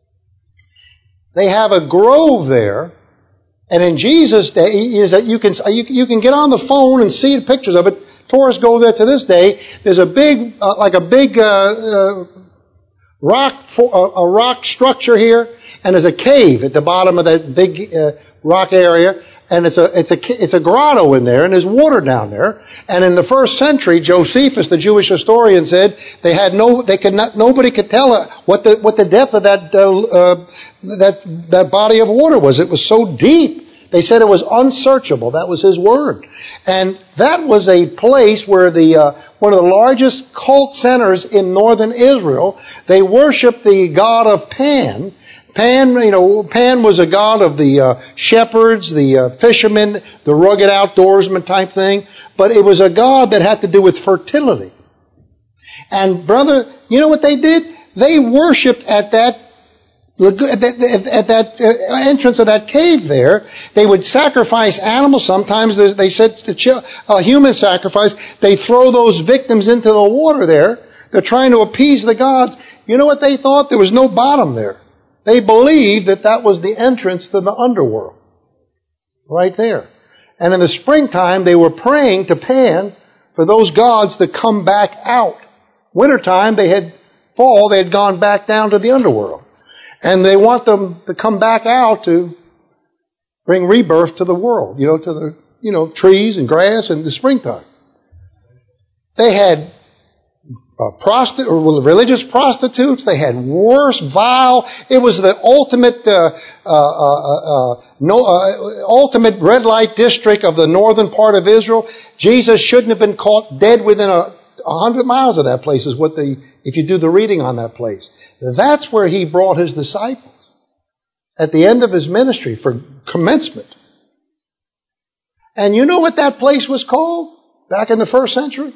They have a grove there. And in Jesus' day, is that you can, you, you can get on the phone and see the pictures of it. Tourists go there to this day. There's a big, uh, like a big uh, uh, rock, for, uh, a rock structure here, and there's a cave at the bottom of that big uh, rock area, and it's a it's a it's a grotto in there, and there's water down there. And in the first century, Josephus, the Jewish historian, said they had no, they could not, nobody could tell what the what the depth of that uh, uh, that that body of water was. It was so deep. They said it was unsearchable. That was his word. And that was a place where the uh, one of the largest cult centers in northern Israel. They worshiped the god of Pan. Pan, you know, Pan was a god of the uh, shepherds, the uh, fishermen, the rugged outdoorsman type thing. But it was a god that had to do with fertility. And brother, you know what they did? They worshipped at that At that, at that entrance of that cave there. They would sacrifice animals. Sometimes they said a human sacrifice. They throw those victims into the water there. They're trying to appease the gods. You know what they thought? There was no bottom there. They believed that that was the entrance to the underworld. Right there. And in the springtime, they were praying to Pan for those gods to come back out. Wintertime, they had fall. They had gone back down to the underworld. And they want them to come back out to bring rebirth to the world, you know, to the, you know, trees and grass in the springtime. They had uh, prosti- or religious prostitutes. They had worse, vile. It was the ultimate, uh, uh, uh, uh, no, uh, ultimate red light district of the northern part of Israel. Jesus shouldn't have been caught dead within a A hundred miles of that place is what the, if you do the reading on that place. That's where he brought his disciples at the end of his ministry for commencement. And you know what that place was called back in the first century?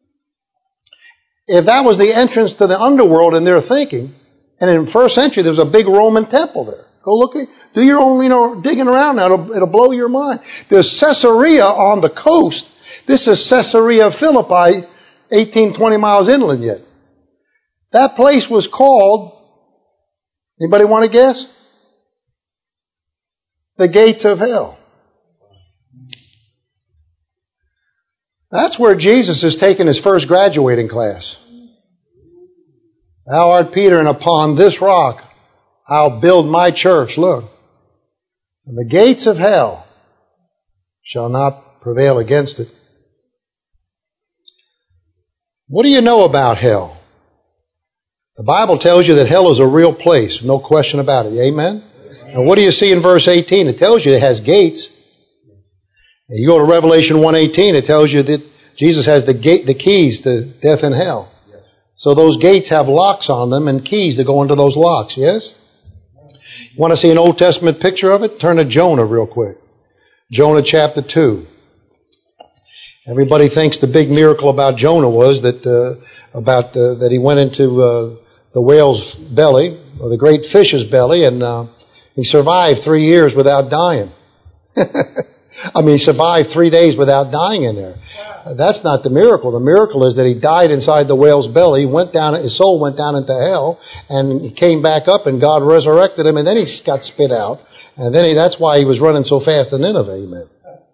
If that was the entrance to the underworld in their thinking, and in the first century there was a big Roman temple there. Go look at, do your own, you know, digging around now. It'll, it'll blow your mind. There's Caesarea on the coast. This is Caesarea Philippi, eighteen, twenty miles inland yet. That place was called, anybody want to guess? The gates of hell. That's where Jesus is taking his first graduating class. Thou art Peter, and upon this rock I'll build my church. Look. And the gates of hell shall not prevail against it. What do you know about hell? The Bible tells you that hell is a real place. No question about it. Amen? And what do you see in verse eighteen? It tells you it has gates. And you go to Revelation one eighteen, it tells you that Jesus has the gate, the keys to death and hell. So those gates have locks on them and keys to go into those locks, yes? You want to see an Old Testament picture of it? Turn to Jonah real quick. Jonah chapter two. Everybody thinks the big miracle about Jonah was that uh, about uh, that he went into uh, the whale's belly, or the great fish's belly, and uh, he survived three years without dying. I mean, he survived three days without dying in there. That's not the miracle. The miracle is that he died inside the whale's belly, went down, his soul went down into hell, and he came back up, and God resurrected him, and then he got spit out. And then he, that's why he was running so fast to Nineveh. Amen.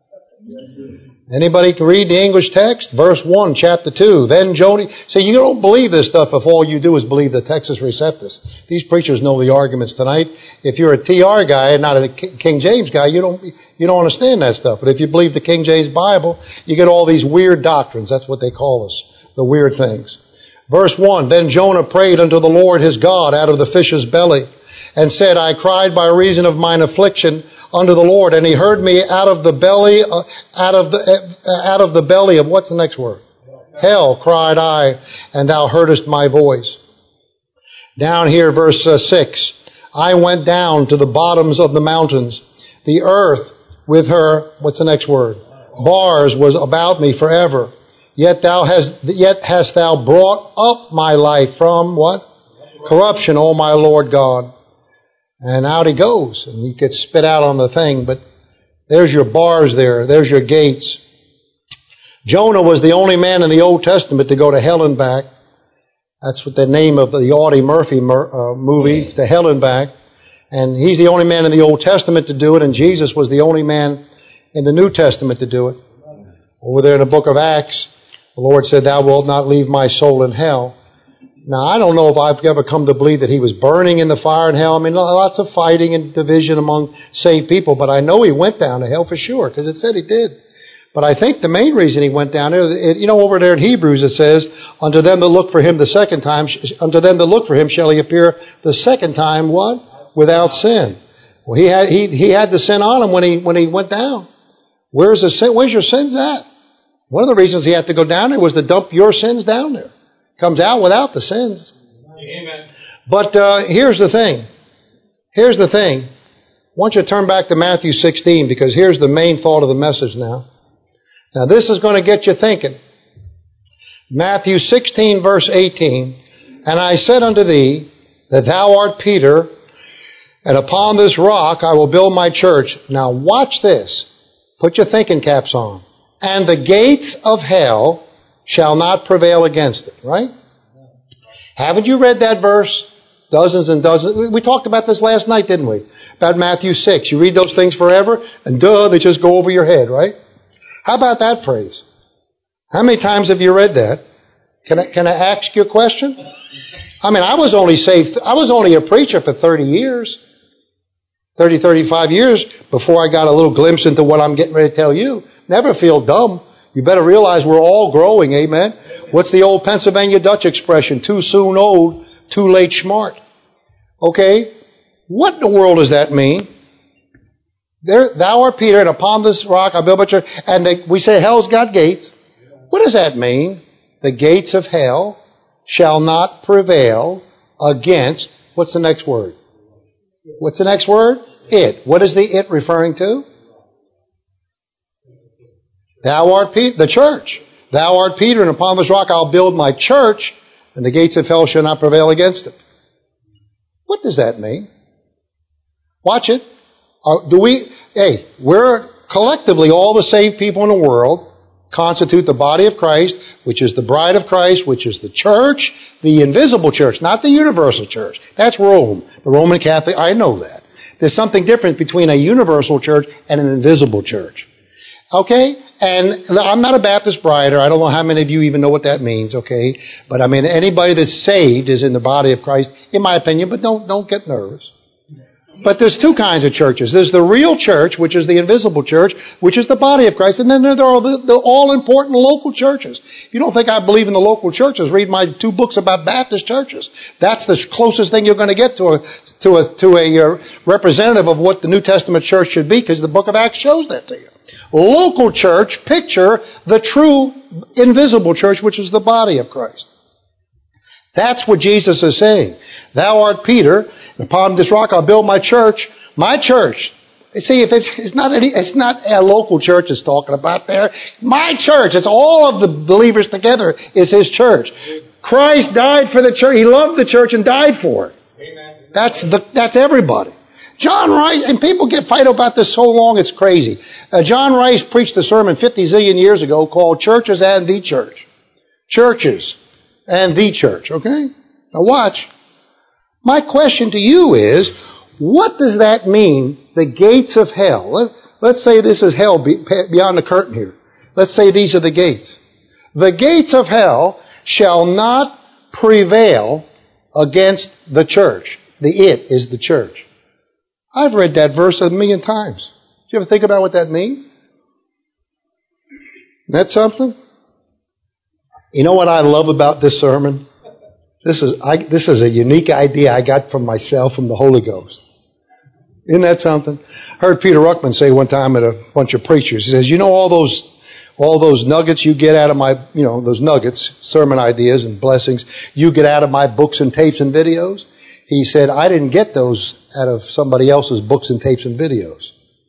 Anybody can read the English text? Verse one, chapter two. Then Jonah... See, you don't believe this stuff if all you do is believe the Textus Receptus. These preachers know the arguments tonight. If you're a T R guy and not a King James guy, you don't you don't understand that stuff. But if you believe the King James Bible, you get all these weird doctrines. That's what they call us, the weird things. Verse one, Then Jonah prayed unto the Lord his God out of the fish's belly, and said, I cried by reason of mine affliction unto the Lord, and he heard me out of the belly, uh, out of the uh, out of the belly of, what's the next word? Hell, cried I, and thou heardest my voice. Down here, verse uh, six. I went down to the bottoms of the mountains. The earth with her, what's the next word? Bars was about me forever. Yet thou hast, yet hast thou brought up my life from what? Corruption, O my Lord God. And out he goes, and he gets spit out on the thing, but there's your bars there, there's your gates. Jonah was the only man in the Old Testament to go to hell and back. That's what the name of the Audie Murphy uh, movie, To Hell and Back. And he's the only man in the Old Testament to do it, and Jesus was the only man in the New Testament to do it. Over there in the book of Acts, the Lord said, Thou wilt not leave my soul in hell. Now, I don't know if I've ever come to believe that he was burning in the fire in hell. I mean, lots of fighting and division among saved people, but I know he went down to hell for sure, because it said he did. But I think the main reason he went down there, it, you know, over there in Hebrews it says, Unto them that look for him the second time, unto them that look for him shall he appear the second time, what? Without sin. Well, he had, he, he had the sin on him when he, when he went down. Where's the sin? Where's your sins at? One of the reasons he had to go down there was to dump your sins down there. Comes out without the sins. Amen. But uh, here's the thing. Here's the thing. I want you to turn back to Matthew sixteen, because here's the main thought of the message now. Now this is going to get you thinking. Matthew sixteen, verse eighteen. And I said unto thee that thou art Peter, and upon this rock I will build my church. Now watch this. Put your thinking caps on. And the gates of hell shall not prevail against it, right? Haven't you read that verse? Dozens and dozens. We talked about this last night, didn't we? About Matthew six. You read those things forever, and duh, they just go over your head, right? How about that phrase? How many times have you read that? Can I, can I ask you a question? I mean, I was only saved, I was only a preacher for thirty years. thirty, thirty-five years before I got a little glimpse into what I'm getting ready to tell you. Never feel dumb. You better realize we're all growing, amen? What's the old Pennsylvania Dutch expression? Too soon old, too late smart. Okay? What in the world does that mean? There, thou art Peter, and upon this rock I build my church. And they, we say hell's got gates. What does that mean? The gates of hell shall not prevail against, what's the next word? What's the next word? It. What is the it referring to? Thou art Peter, the church. Thou art Peter, and upon this rock I'll build my church, and the gates of hell shall not prevail against it. What does that mean? Watch it. Uh, do we, hey, we're collectively, all the saved people in the world constitute the body of Christ, which is the bride of Christ, which is the church, the invisible church, not the universal church. That's Rome, the Roman Catholic. I know that. There's something different between a universal church and an invisible church. Okay? And I'm not a Baptist brider. I don't know how many of you even know what that means, okay? But I mean, anybody that's saved is in the body of Christ, in my opinion, but don't, don't get nervous. But there's two kinds of churches. There's the real church, which is the invisible church, which is the body of Christ. And then there are the, the all-important local churches. If you don't think I believe in the local churches, read my two books about Baptist churches. That's the closest thing you're going to get to a, to a, to a uh, representative of what the New Testament church should be, because the book of Acts shows that to you. Local church, picture the true invisible church, which is the body of Christ. That's what Jesus is saying. Thou art Peter, and upon this rock I'll build my church. My church. You see, if it's, it's not any, it's not a local church it's talking about there. My church. It's all of the believers together is His church. Christ died for the church. He loved the church and died for it. Amen. That's the, that's everybody. John Rice, and people get fight about this so long it's crazy. Uh, John Rice preached a sermon fifty zillion years ago called Churches and the Church. Churches and the Church, okay? Now watch. My question to you is, what does that mean, the gates of hell? Let, let's say this is hell beyond the curtain here. Let's say these are the gates. The gates of hell shall not prevail against the church. The it is the church. I've read that verse a million times. Do you ever think about what that means? That's something? You know what I love about this sermon? This is I, this is a unique idea I got from myself, from the Holy Ghost. Isn't that something? I heard Peter Ruckman say one time at a bunch of preachers, he says, you know all those all those nuggets you get out of my, you know, those nuggets, sermon ideas and blessings, you get out of my books and tapes and videos? He said, I didn't get those out of somebody else's books and tapes and videos.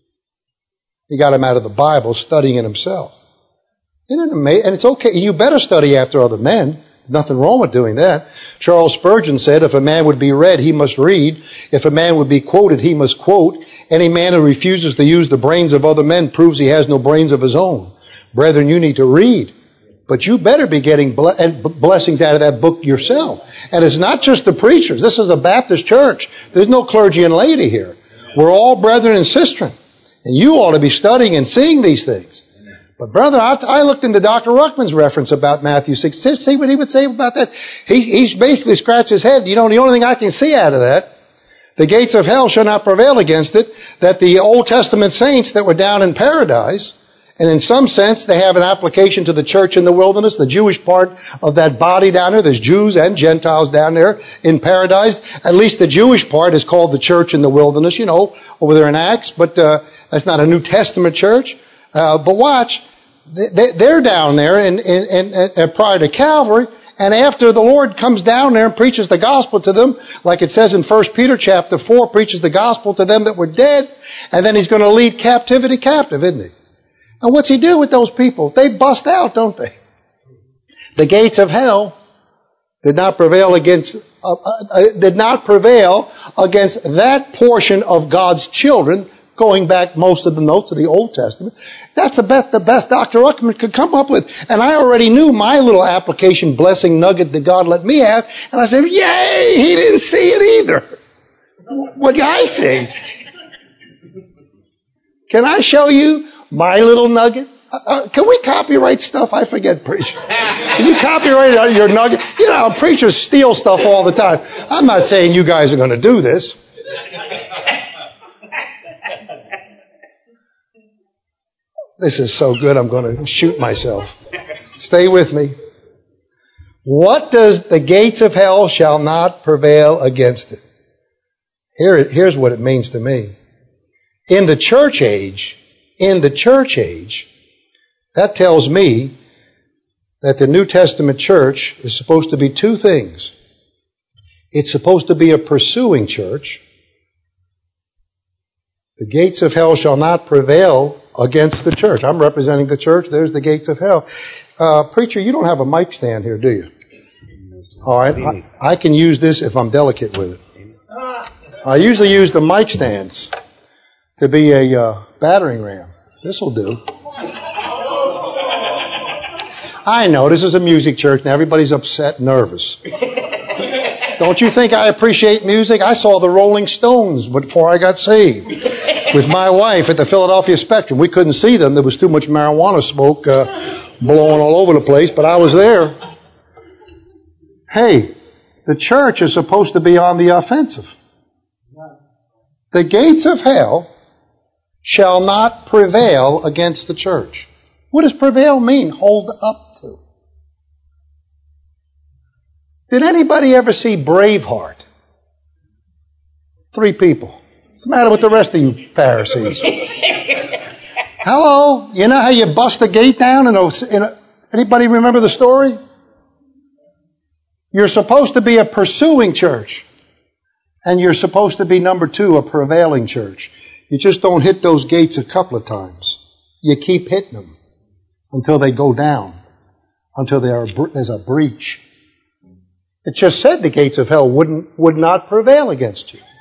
He got them out of the Bible, studying it himself. Isn't it amazing? And it's okay. You better study after other men. Nothing wrong with doing that. Charles Spurgeon said, if a man would be read, he must read. If a man would be quoted, he must quote. Any man who refuses to use the brains of other men proves he has no brains of his own. Brethren, you need to read. But you better be getting blessings out of that book yourself. And it's not just the preachers. This is a Baptist church. There's no clergy and laity here. We're all brethren and sistren. And you ought to be studying and seeing these things. But brother, I, I looked into Doctor Ruckman's reference about Matthew six. See what he would say about that? He, he's basically scratched his head. You know, the only thing I can see out of that, the gates of hell shall not prevail against it, that the Old Testament saints that were down in paradise, and in some sense they have an application to the church in the wilderness, the Jewish part of that body down there. There's Jews and Gentiles down there in paradise. At least the Jewish part is called the church in the wilderness, you know, over there in Acts. But uh, that's not a New Testament church. Uh, but watch. They're down there in, in, in, in, prior to Calvary, and after the Lord comes down there and preaches the gospel to them, like it says in First Peter chapter four, preaches the gospel to them that were dead, and then He's going to lead captivity captive, isn't He? And what's He do with those people? They bust out, don't they? The gates of hell did not prevail against, uh, uh, did not prevail against that portion of God's children, going back most of the notes of the Old Testament. That's the best, the best Doctor Ruckman could come up with. And I already knew my little application blessing nugget that God let me have. And I said, yay, he didn't see it either. What did I see? Can I show you my little nugget? Uh, uh, can we copyright stuff? I forget preachers. Can you copyright your nugget? You know, preachers steal stuff all the time. I'm not saying you guys are going to do this. This is so good, I'm going to shoot myself. Stay with me. What does the gates of hell shall not prevail against it? Here, here's what it means to me. In the church age, in the church age, that tells me that the New Testament church is supposed to be two things. It's supposed to be a pursuing church. The gates of hell shall not prevail against the church. I'm representing the church. There's the gates of hell. Uh, preacher, you don't have a mic stand here, do you? All right. I, I can use this if I'm delicate with it. I usually use the mic stands to be a uh, battering ram. This will do. I know this is a music church and everybody's upset and nervous. Don't you think I appreciate music? I saw the Rolling Stones before I got saved with my wife at the Philadelphia Spectrum. We couldn't see them. There was too much marijuana smoke uh, blowing all over the place, but I was there. Hey, the church is supposed to be on the offensive. The gates of hell shall not prevail against the church. What does prevail mean? Hold up to. Did anybody ever see Braveheart? Three people. What's the matter with the rest of you Pharisees? Hello? You know how you bust a gate down? In a, in a, anybody remember the story? You're supposed to be a pursuing church. And you're supposed to be, number two, a prevailing church. You just don't hit those gates a couple of times. You keep hitting them until they go down, until there are, there's a breach. It just said the gates of hell wouldn't would not prevail against you.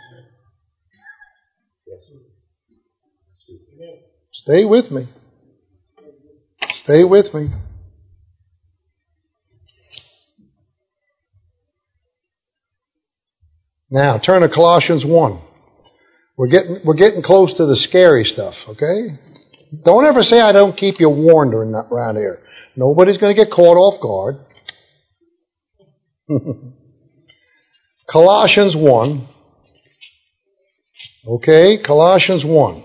Stay with me. Stay with me. Now, turn to Colossians one. We're getting, we're getting close to the scary stuff, okay? Don't ever say I don't keep you warned around here. Nobody's going to get caught off guard. Colossians one. Okay, Colossians one.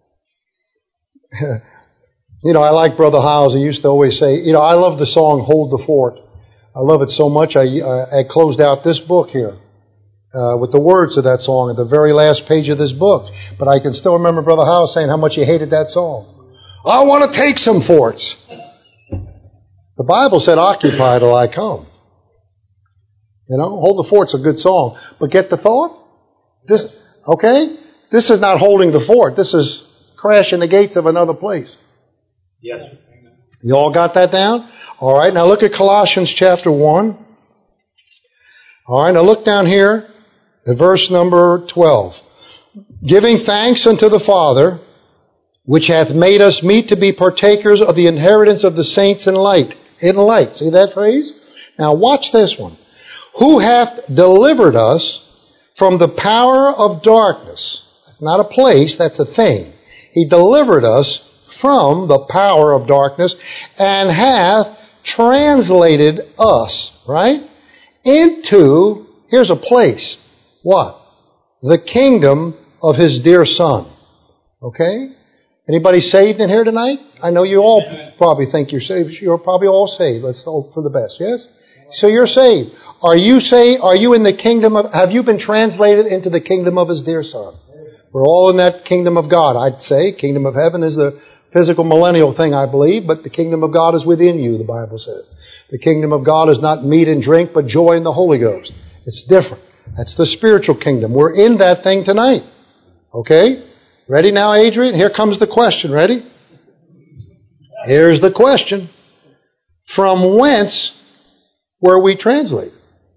You know, I like Brother Howes. He used to always say, you know, I love the song Hold the Fort. I love it so much. I, I, I closed out this book here. Uh, with the words of that song at the very last page of this book. But I can still remember Brother Howes saying how much he hated that song. I want to take some forts. The Bible said, occupy till I come. You know, Hold the Fort's a good song. But get the thought? This, okay? This is not holding the fort. This is crashing the gates of another place. Yes. You all got that down? All right, now look at Colossians chapter one. All right, now look down here. At verse number twelve. Giving thanks unto the Father, which hath made us meet to be partakers of the inheritance of the saints in light. In light. See that phrase? Now watch this one. Who hath delivered us from the power of darkness. That's not a place, that's a thing. He delivered us from the power of darkness and hath translated us, right? Into, here's a place. What? The kingdom of His dear Son. Okay? Anybody saved in here tonight? I know you all probably think you're saved. You're probably all saved. Let's hope for the best. Yes? So you're saved. Are you saved? Are you in the kingdom of, have you been translated into the kingdom of His dear Son? We're all in that kingdom of God. I'd say kingdom of heaven is the physical millennial thing, I believe, but the kingdom of God is within you, the Bible says. The kingdom of God is not meat and drink, but joy in the Holy Ghost. It's different. That's the spiritual kingdom. We're in that thing tonight. Okay? Ready now, Adrian? Here comes the question. Ready? Here's the question. From whence were we translated?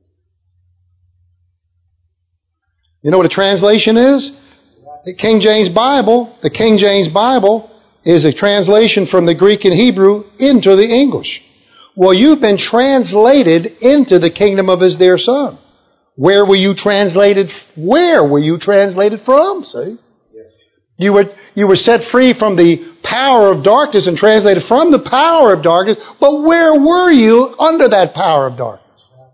You know what a translation is? The King James Bible, the King James Bible is a translation from the Greek and Hebrew into the English. Well, you've been translated into the kingdom of His dear Son. Where were you translated? Where were you translated from? See? Yes. You were, you were set free from the power of darkness and translated from the power of darkness, but where were you under that power of darkness?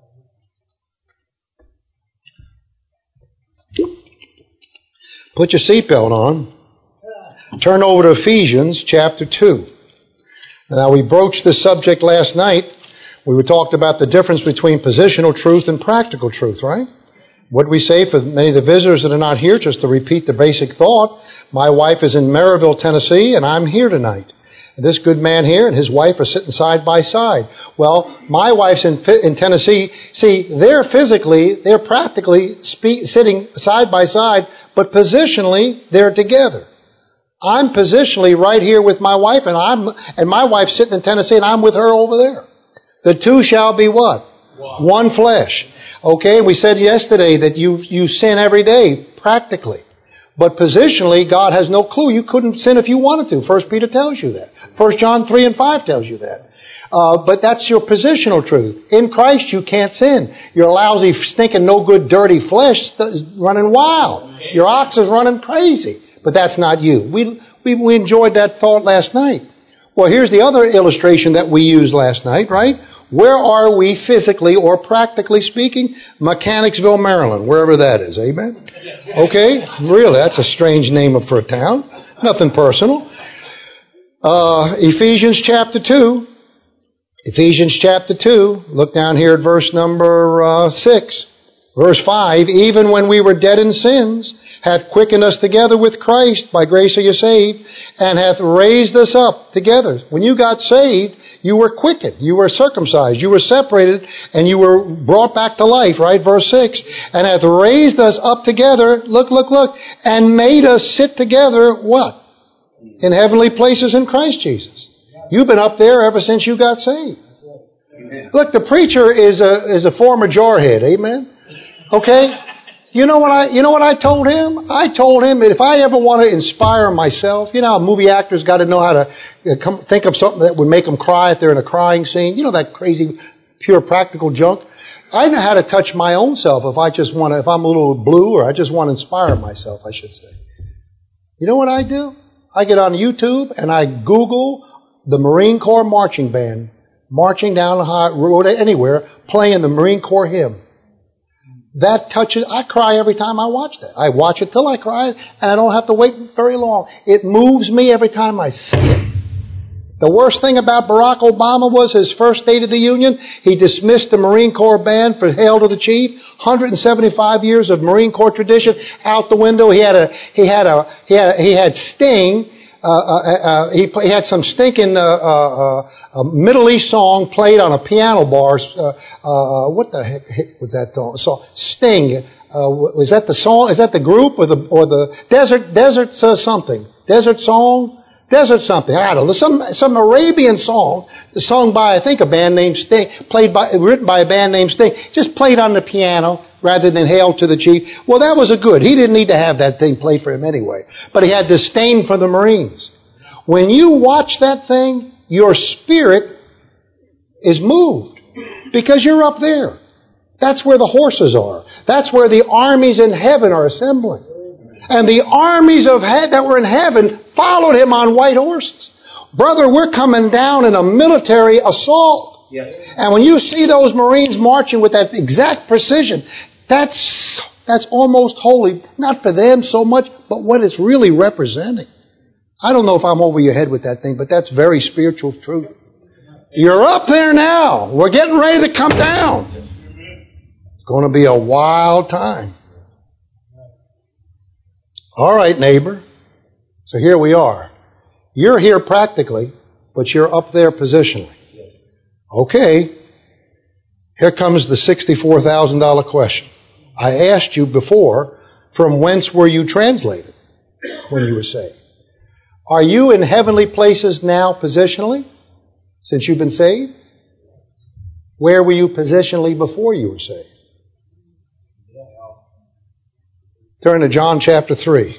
Put your seatbelt on. Turn over to Ephesians chapter two. Now, we broached this subject last night. We were talked about the difference between positional truth and practical truth, right? What do we say for many of the visitors that are not here, just to repeat the basic thought? My wife is in Maryville, Tennessee, and I'm here tonight. And this good man here and his wife are sitting side by side. Well, my wife's in, in Tennessee. See, they're physically, they're practically spe- sitting side by side, but positionally, they're together. I'm positionally right here with my wife, and I'm and my wife's sitting in Tennessee, and I'm with her over there. The two shall be what? One, One flesh. Okay, we said yesterday that you, you sin every day, practically. But positionally, God has no clue. You couldn't sin if you wanted to. First Peter tells you that. First John three and five tells you that. Uh, but that's your positional truth. In Christ, you can't sin. Your lousy, stinking, no good, dirty flesh is running wild. Your ox is running crazy. But that's not you. We, we, we enjoyed that thought last night. Well, here's the other illustration that we used last night, right? Where are we physically or practically speaking? Mechanicsville, Maryland, wherever that is. Amen? Okay? Really, that's a strange name for a town. Nothing personal. Uh, Ephesians chapter two. Ephesians chapter two. Look down here at verse number uh, six. Verse five. Even when we were dead in sins, hath quickened us together with Christ. By grace are you saved. And hath raised us up together. When you got saved, you were quickened. You were circumcised. You were separated. And you were brought back to life, right? Verse six. And hath raised us up together. Look, look, look. And made us sit together, what? In heavenly places in Christ Jesus. You've been up there ever since you got saved. Look, the preacher is a is a former jarhead. Amen? Okay? You know what I you know what I told him? I told him that if I ever want to inspire myself, you know how movie actors got to know how to come, think of something that would make them cry if they're in a crying scene. You know that crazy, pure practical junk? I know how to touch my own self if I just want to, if I'm a little blue or I just want to inspire myself, I should say. You know what I do? I get on YouTube and I Google the Marine Corps marching band marching down the high road anywhere playing the Marine Corps hymn. That touches, I cry every time I watch that. I watch it till I cry and I don't have to wait very long. It moves me every time I see it. The worst thing about Barack Obama was his first State of the Union. He dismissed the Marine Corps band for Hail to the Chief. one hundred seventy-five years of Marine Corps tradition out the window. He had a, he had a, he had, he had Sting. Uh, uh, uh, he, he had some stinking uh, uh, uh, Middle East song played on a piano bar. Uh, uh, what the heck was that song? Sting. Uh, was that the song? Is that the group or the or the desert desert uh, something? Desert song. Desert something. I don't know. Some, some Arabian song, sung by, I think, a band named Sting, played by, written by a band named Sting, just played on the piano rather than Hail to the Chief. Well, that was a good. He didn't need to have that thing played for him anyway. But he had disdain for the Marines. When you watch that thing, your spirit is moved because you're up there. That's where the horses are. That's where the armies in heaven are assembling. And the armies of he- that were in heaven followed him on white horses. Brother, we're coming down in a military assault. Yes. And when you see those Marines marching with that exact precision, that's that's almost holy. Not for them so much, but what it's really representing. I don't know if I'm over your head with that thing, but that's very spiritual truth. You're up there now. We're getting ready to come down. It's going to be a wild time. All right, neighbor. So here we are. You're here practically, but you're up there positionally. Okay. Here comes the sixty-four thousand dollars question. I asked you before, from whence were you translated when you were saved? Are you in heavenly places now positionally, since you've been saved? Where were you positionally before you were saved? Turn to John chapter three.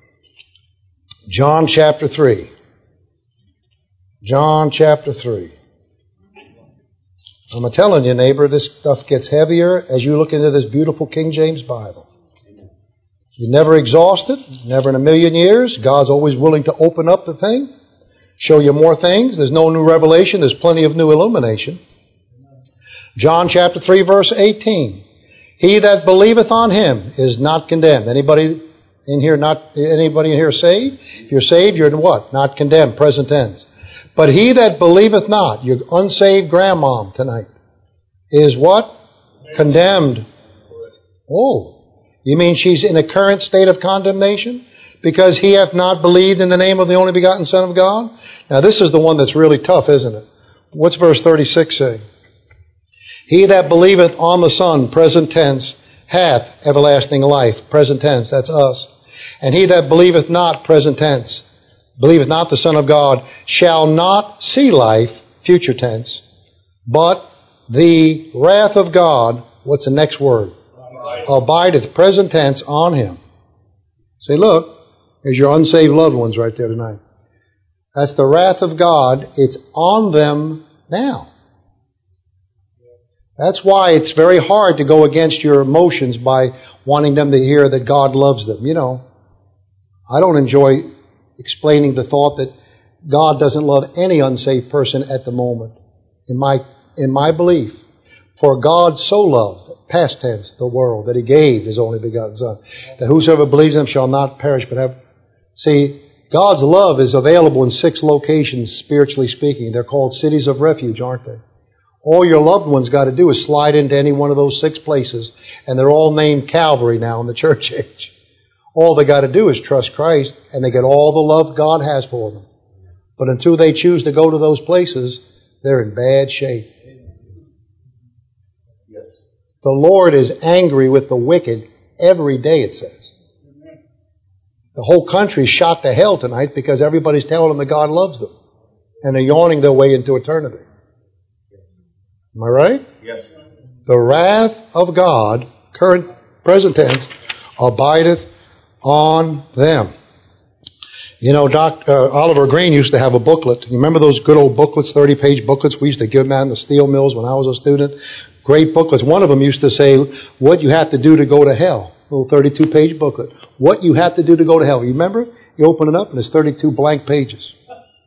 John chapter three. John chapter three. I'm telling you, neighbor, this stuff gets heavier as you look into this beautiful King James Bible. You're never exhausted, never in a million years. God's always willing to open up the thing, show you more things. There's no new revelation. There's plenty of new illumination. John chapter three, verse eighteen. He that believeth on him is not condemned. Anybody in here not anybody in here saved? If you're saved, you're in what? Not condemned, present tense. But he that believeth not, your unsaved grandmom tonight, is what? Condemned. Oh, you mean she's in a current state of condemnation? Because he hath not believed in the name of the only begotten Son of God? Now this is the one that's really tough, isn't it? What's verse thirty-six say? He that believeth on the Son, present tense, hath everlasting life. Present tense, that's us. And he that believeth not, present tense, believeth not the Son of God, shall not see life, future tense, but the wrath of God, what's the next word? Abideth, present tense, on him. Say, look, there's your unsaved loved ones right there tonight. That's the wrath of God. It's on them now. That's why it's very hard to go against your emotions by wanting them to hear that God loves them. You know, I don't enjoy explaining the thought that God doesn't love any unsaved person at the moment. In my, in my belief. For God so loved, past tense, the world, that He gave His only begotten Son, that whosoever believes in Him shall not perish but have... See, God's love is available in six locations, spiritually speaking. They're called cities of refuge, aren't they? All your loved ones got to do is slide into any one of those six places, and they're all named Calvary now in the church age. All they got to do is trust Christ, and they get all the love God has for them. But until they choose to go to those places, they're in bad shape. The Lord is angry with the wicked every day, it says. The whole country's shot to hell tonight because everybody's telling them that God loves them. And they're yawning their way into eternity. Am I right? Yes. The wrath of God, current, present tense, abideth on them. You know, Doctor Uh, Oliver Green used to have a booklet. You remember those good old booklets, thirty-page booklets we used to give them out in the steel mills when I was a student? Great booklets. One of them used to say, what you have to do to go to hell. A little thirty-two page booklet. What you have to do to go to hell. You remember? You open it up and it's thirty-two blank pages.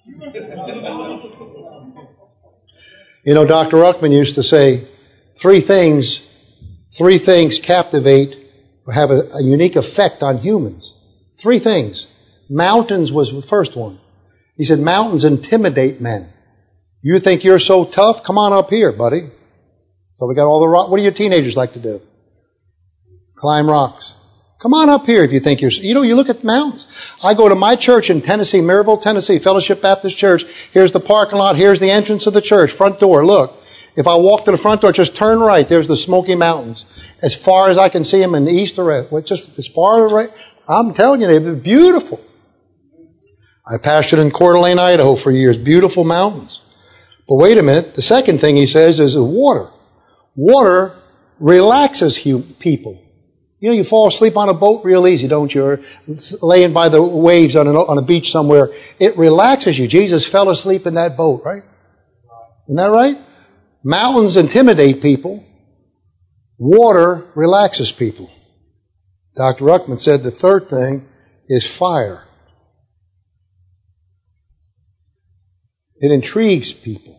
You know, Doctor Ruckman used to say, three things, three things captivate or have a, a unique effect on humans. Three things. Mountains was the first one. He said, mountains intimidate men. You think you're so tough? Come on up here, buddy. So we got all the rock. What do your teenagers like to do? Climb rocks. Come on up here if you think you're... You know, you look at mountains. I go to my church in Tennessee, Maryville, Tennessee, Fellowship Baptist Church. Here's the parking lot. Here's the entrance of the church. Front door. Look. If I walk to the front door, just turn right. There's the Smoky Mountains. As far as I can see them in the east or west. Well, just as far as right. I'm telling you, they're beautiful. I pastored in Coeur d'Alene, Idaho for years. Beautiful mountains. But wait a minute. The second thing he says is water. Water relaxes people. You know, you fall asleep on a boat real easy, don't you? Or laying by the waves on, an, on a beach somewhere. It relaxes you. Jesus fell asleep in that boat, right? Isn't that right? Mountains intimidate people. Water relaxes people. Doctor Ruckman said the third thing is fire. It intrigues people.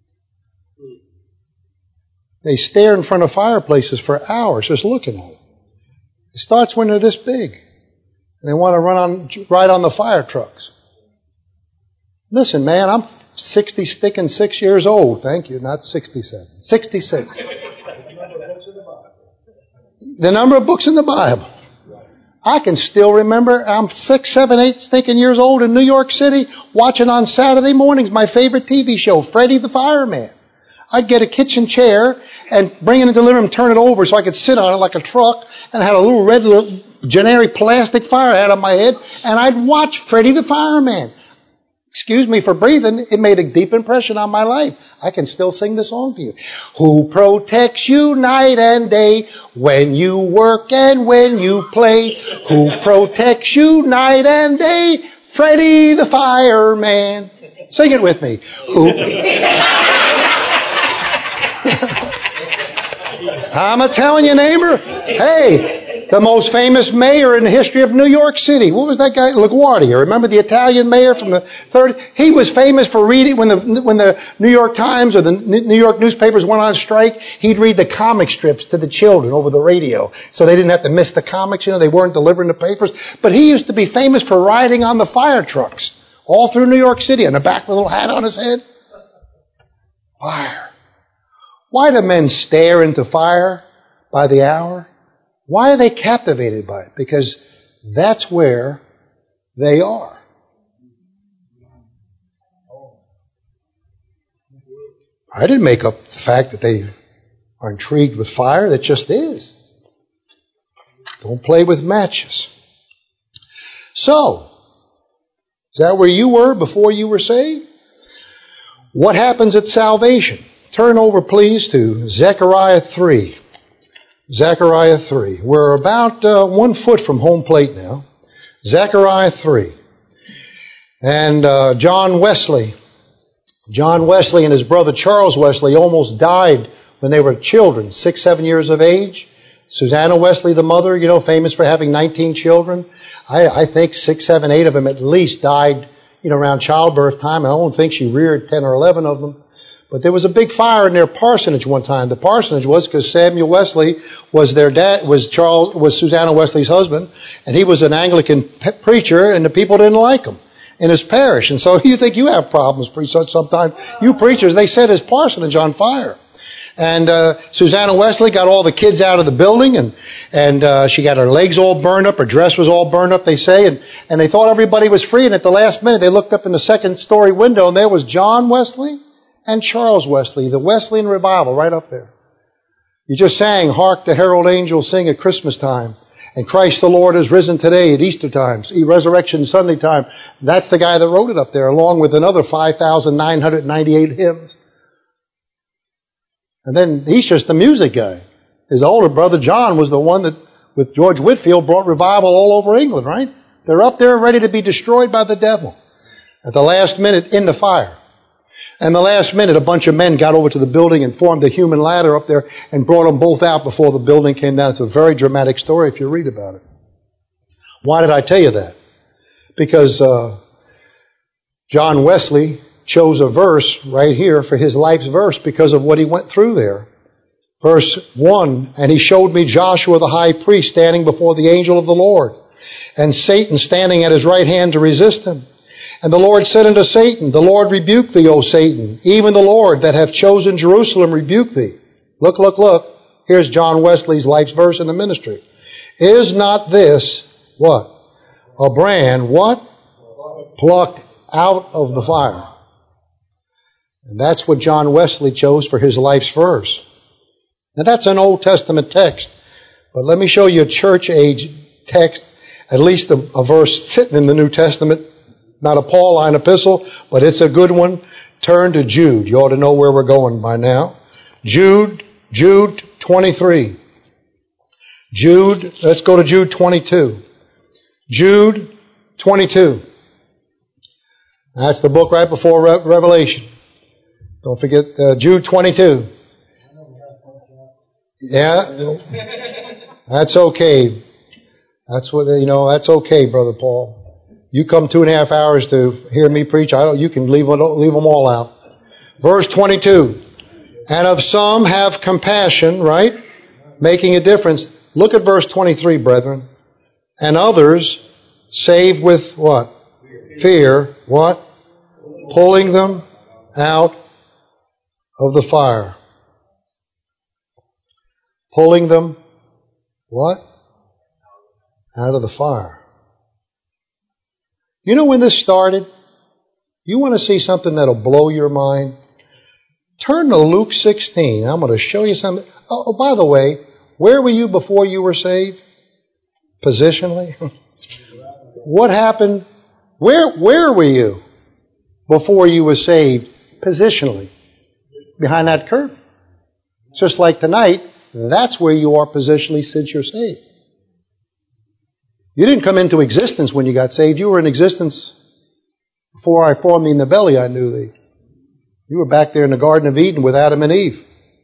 They stare in front of fireplaces for hours just looking at it. It starts when they're this big. And they want to run on, ride on the fire trucks. Listen, man, I'm sixty sticking six years old. Thank you. Not sixty-seven. sixty-six. The number of books in the Bible. I can still remember, I'm six, seven, eight stinking years old in New York City, watching on Saturday mornings my favorite T V show, Freddie the Fireman. I'd get a kitchen chair and bring it into the living room, turn it over so I could sit on it like a truck, and I had a little red little generic plastic fire hat on my head, and I'd watch Freddie the Fireman. Excuse me for breathing, it made a deep impression on my life. I can still sing the song to you. Who protects you night and day, when you work and when you play? Who protects you night and day? Freddie the Fireman. Sing it with me. Who... I'm a telling you, neighbor. Hey, the most famous mayor in the history of New York City. What was that guy? LaGuardia. Remember the Italian mayor from the thirties? He was famous for reading, when the when the New York Times or the New York newspapers went on strike, he'd read the comic strips to the children over the radio. So they didn't have to miss the comics, you know, they weren't delivering the papers. But he used to be famous for riding on the fire trucks all through New York City, on the back with a little hat on his head. Fire. Why do men stare into fire by the hour? Why are they captivated by it? Because that's where they are. I didn't make up the fact that they are intrigued with fire. That just is. Don't play with matches. So, is that where you were before you were saved? What happens at salvation? Turn over, please, to Zechariah three. Zechariah three. We're about uh, one foot from home plate now. Zechariah three. And uh, John Wesley. John Wesley and his brother Charles Wesley almost died when they were children, six, seven years of age. Susanna Wesley, the mother, you know, famous for having nineteen children. I, I think six, seven, eight of them at least died, you know, around childbirth time. I don't think she reared ten or eleven of them. But there was a big fire in their parsonage one time. The parsonage was because Samuel Wesley was their dad, was Charles, was Susanna Wesley's husband, and he was an Anglican pe- preacher, and the people didn't like him in his parish. And so you think you have problems, sometimes. You preachers, they set his parsonage on fire. And uh, Susanna Wesley got all the kids out of the building, and and uh, she got her legs all burned up, her dress was all burned up, they say, and, and they thought everybody was free, and at the last minute they looked up in the second story window, and there was John Wesley and Charles Wesley, the Wesleyan revival, right up there. You just sang, "Hark the Herald Angels Sing" at Christmas time, and "Christ the Lord is risen today" at Easter times, Resurrection Sunday time. That's the guy that wrote it up there, along with another five thousand nine hundred ninety-eight hymns. And then he's just the music guy. His older brother John was the one that, with George Whitefield, brought revival all over England, right? They're up there ready to be destroyed by the devil. At the last minute, in the fire. And the last minute, a bunch of men got over to the building and formed a human ladder up there and brought them both out before the building came down. It's a very dramatic story if you read about it. Why did I tell you that? Because uh, John Wesley chose a verse right here for his life's verse because of what he went through there. Verse one, "And he showed me Joshua the high priest standing before the angel of the Lord, and Satan standing at his right hand to resist him. And the Lord said unto Satan, The Lord rebuke thee, O Satan. Even the Lord that hath chosen Jerusalem rebuke thee." Look, look, look. Here's John Wesley's life's verse in the ministry. "Is not this," what? "A brand," what? "Plucked out of the fire." And that's what John Wesley chose for his life's verse. Now that's an Old Testament text. But let me show you a church age text, at least a, a verse sitting in the New Testament. Not a Pauline epistle, but it's a good one. Turn to Jude. You ought to know where we're going by now. Jude, Jude twenty-three. Jude, let's go to Jude twenty-two. Jude twenty-two. That's the book right before Re- Revelation. Don't forget uh, Jude twenty-two. Yeah, that's okay. That's what, you know, that's okay, Brother Paul. You come two and a half hours to hear me preach, I don't, you can leave, leave them all out. Verse twenty-two. "And of some have compassion," right? Making a difference. Look at verse twenty-three, brethren. "And others save with what? Fear. What? Pulling them out of the fire." Pulling them, what? Out of the fire. You know when this started? You want to see something that'll blow your mind? Turn to Luke sixteen. I'm going to show you something. Oh, oh by the way, where were you before you were saved? Positionally? What happened? Where, where were you before you were saved? Positionally. Behind that curtain. Just like tonight, that's where you are positionally since you're saved. You didn't come into existence when you got saved. You were in existence before I formed thee in the belly, I knew thee. You were back there in the Garden of Eden with Adam and Eve.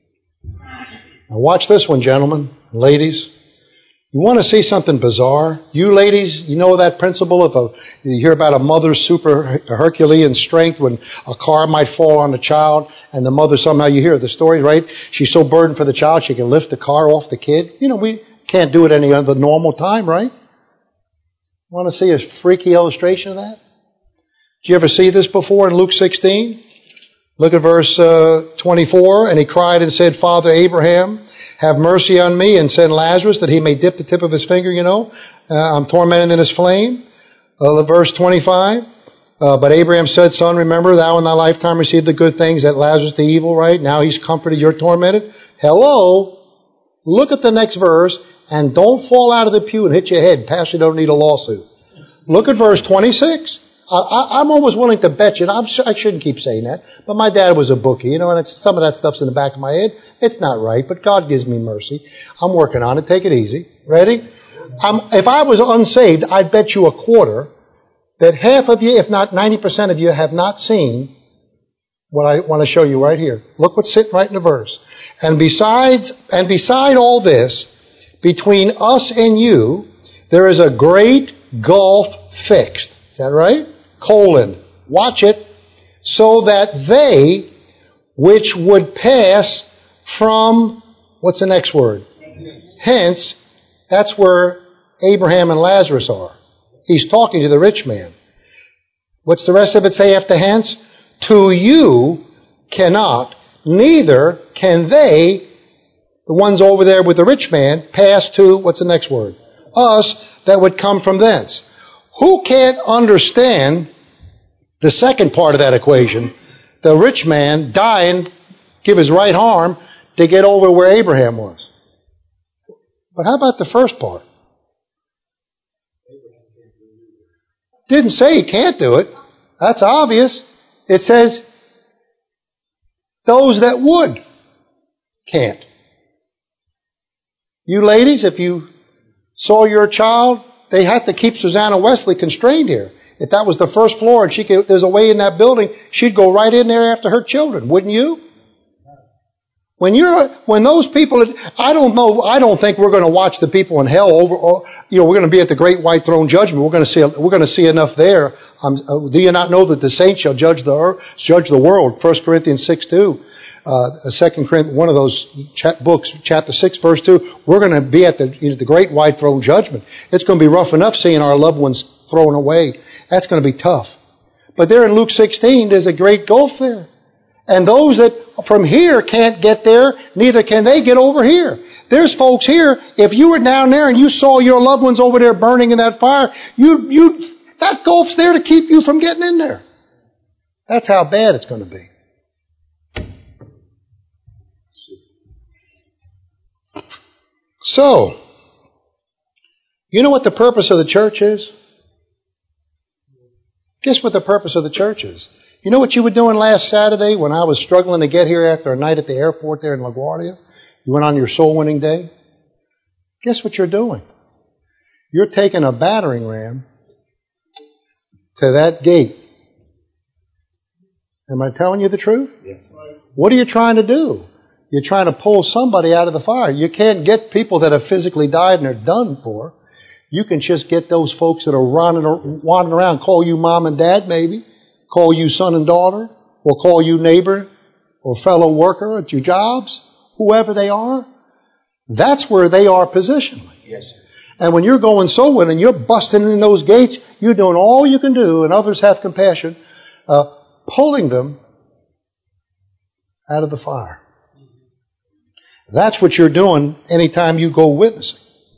Now watch this one, gentlemen, ladies. You want to see something bizarre? You ladies, you know that principle of a, you hear about a mother's super Herculean strength when a car might fall on a child and the mother somehow, you hear the story, right? She's so burdened for the child she can lift the car off the kid. You know, we can't do it any other normal time, right? Want to see a freaky illustration of that? Did you ever see this before in Luke sixteen? Look at verse uh, twenty-four. "And he cried and said, Father Abraham, have mercy on me and send Lazarus that he may dip the tip of his finger, you know. Uh, I'm tormented in his flame." Uh, verse twenty-five. Uh, "but Abraham said, Son, remember thou in thy lifetime received the good things, that Lazarus the evil," right? "Now he's comforted, you're tormented." Hello. Look at the next verse. "And don't fall out of the pew and hit your head. Pastor don't need a lawsuit." Look at verse twenty-six. I, I, I'm almost willing to bet you, and I'm, I shouldn't keep saying that, but my dad was a bookie, you know, and it's, some of that stuff's in the back of my head. It's not right, but God gives me mercy. I'm working on it. Take it easy. Ready? I'm, if I was unsaved, I'd bet you a quarter that half of you, if not ninety percent of you, have not seen what I want to show you right here. Look what's sitting right in the verse. "And besides, and beside all this, between us and you, there is a great gulf fixed." Is that right? Colon. watch it, so that they which would pass from, what's the next word? Hence, that's where Abraham and Lazarus are. He's talking to the rich man. What's the rest of it say after hence? To you cannot, neither can they, the ones over there with the rich man, pass to, what's the next word? Us that would come from thence. Who can't understand the second part of that equation? The rich man dying, give his right arm to get over where Abraham was. But how about the first part? Didn't say he can't do it. That's obvious. It says those that would can't. You ladies, if you saw your child, they had to keep Susanna Wesley constrained here. If that was the first floor and she could, there's a way in that building, she'd go right in there after her children, wouldn't you? When you're, when those people, I don't know, I don't think we're going to watch the people in hell over, or, you know, we're going to be at the great white throne judgment. We're going to see, we're going to see enough there. Um, uh, do you not know that the saints shall judge the earth, judge the world? First Corinthians six two, uh, Second Corinthians, one of those chat books, chapter six, verse two. We're going to be at the, you know, the great white throne judgment. It's going to be rough enough seeing our loved ones thrown away. That's going to be tough. But there in Luke sixteen, there's a great gulf there. And those that from here can't get there, neither can they get over here. There's folks here, if you were down there and you saw your loved ones over there burning in that fire, you, you, that gulf's there to keep you from getting in there. That's how bad it's going to be. So, you know what the purpose of the church is? Guess what the purpose of the church is? You know what you were doing last Saturday when I was struggling to get here after a night at the airport there in LaGuardia? You went on your soul winning day? Guess what you're doing? You're taking a battering ram to that gate. Am I telling you the truth? Yes. What are you trying to do? You're trying to pull somebody out of the fire. You can't get people that have physically died and are done for. You can just get those folks that are running, wandering around, call you mom and dad maybe, call you son and daughter, or call you neighbor or fellow worker at your jobs, whoever they are. That's where they are positionally. Yes. And when you're going soul winning, you're busting in those gates, you're doing all you can do, and others have compassion, uh, pulling them out of the fire. That's what you're doing anytime you go witnessing.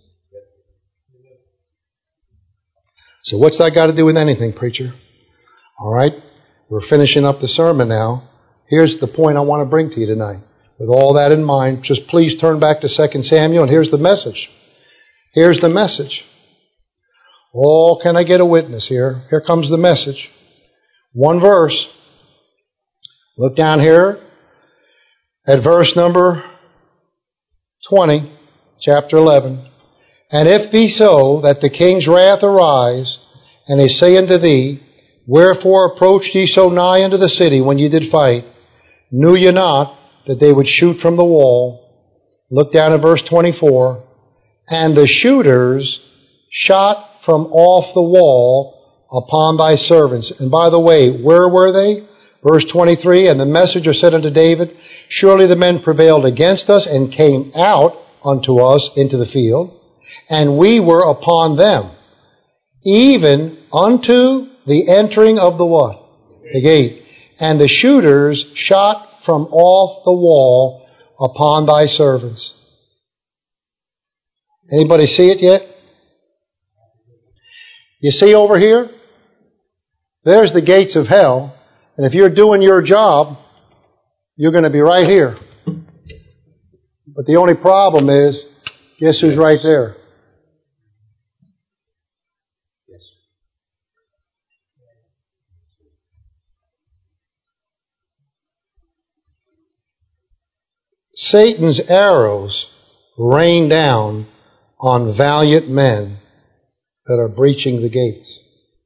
So what's that got to do with anything, preacher? All right, we're finishing up the sermon now. Here's the point I want to bring to you tonight. With all that in mind, just please turn back to Second Samuel, and here's the message. Here's the message. Oh, can I get a witness here? Here comes the message. One verse. Look down here at verse number twenty, chapter eleven. And if be so, that the king's wrath arise, and he say unto thee, wherefore approached ye so nigh unto the city when ye did fight? Knew ye not that they would shoot from the wall? Look down at verse twenty-four. And the shooters shot from off the wall upon thy servants. And by the way, where were they? Verse twenty-three, and the messenger said unto David, surely the men prevailed against us and came out unto us into the field, and we were upon them, even unto the entering of the what? The gate. And the shooters shot from off the wall upon thy servants. Anybody see it yet? You see over here? There's the gates of hell. And if you're doing your job, you're going to be right here. But the only problem is, guess who's right there? Satan's arrows rain down on valiant men that are breaching the gates.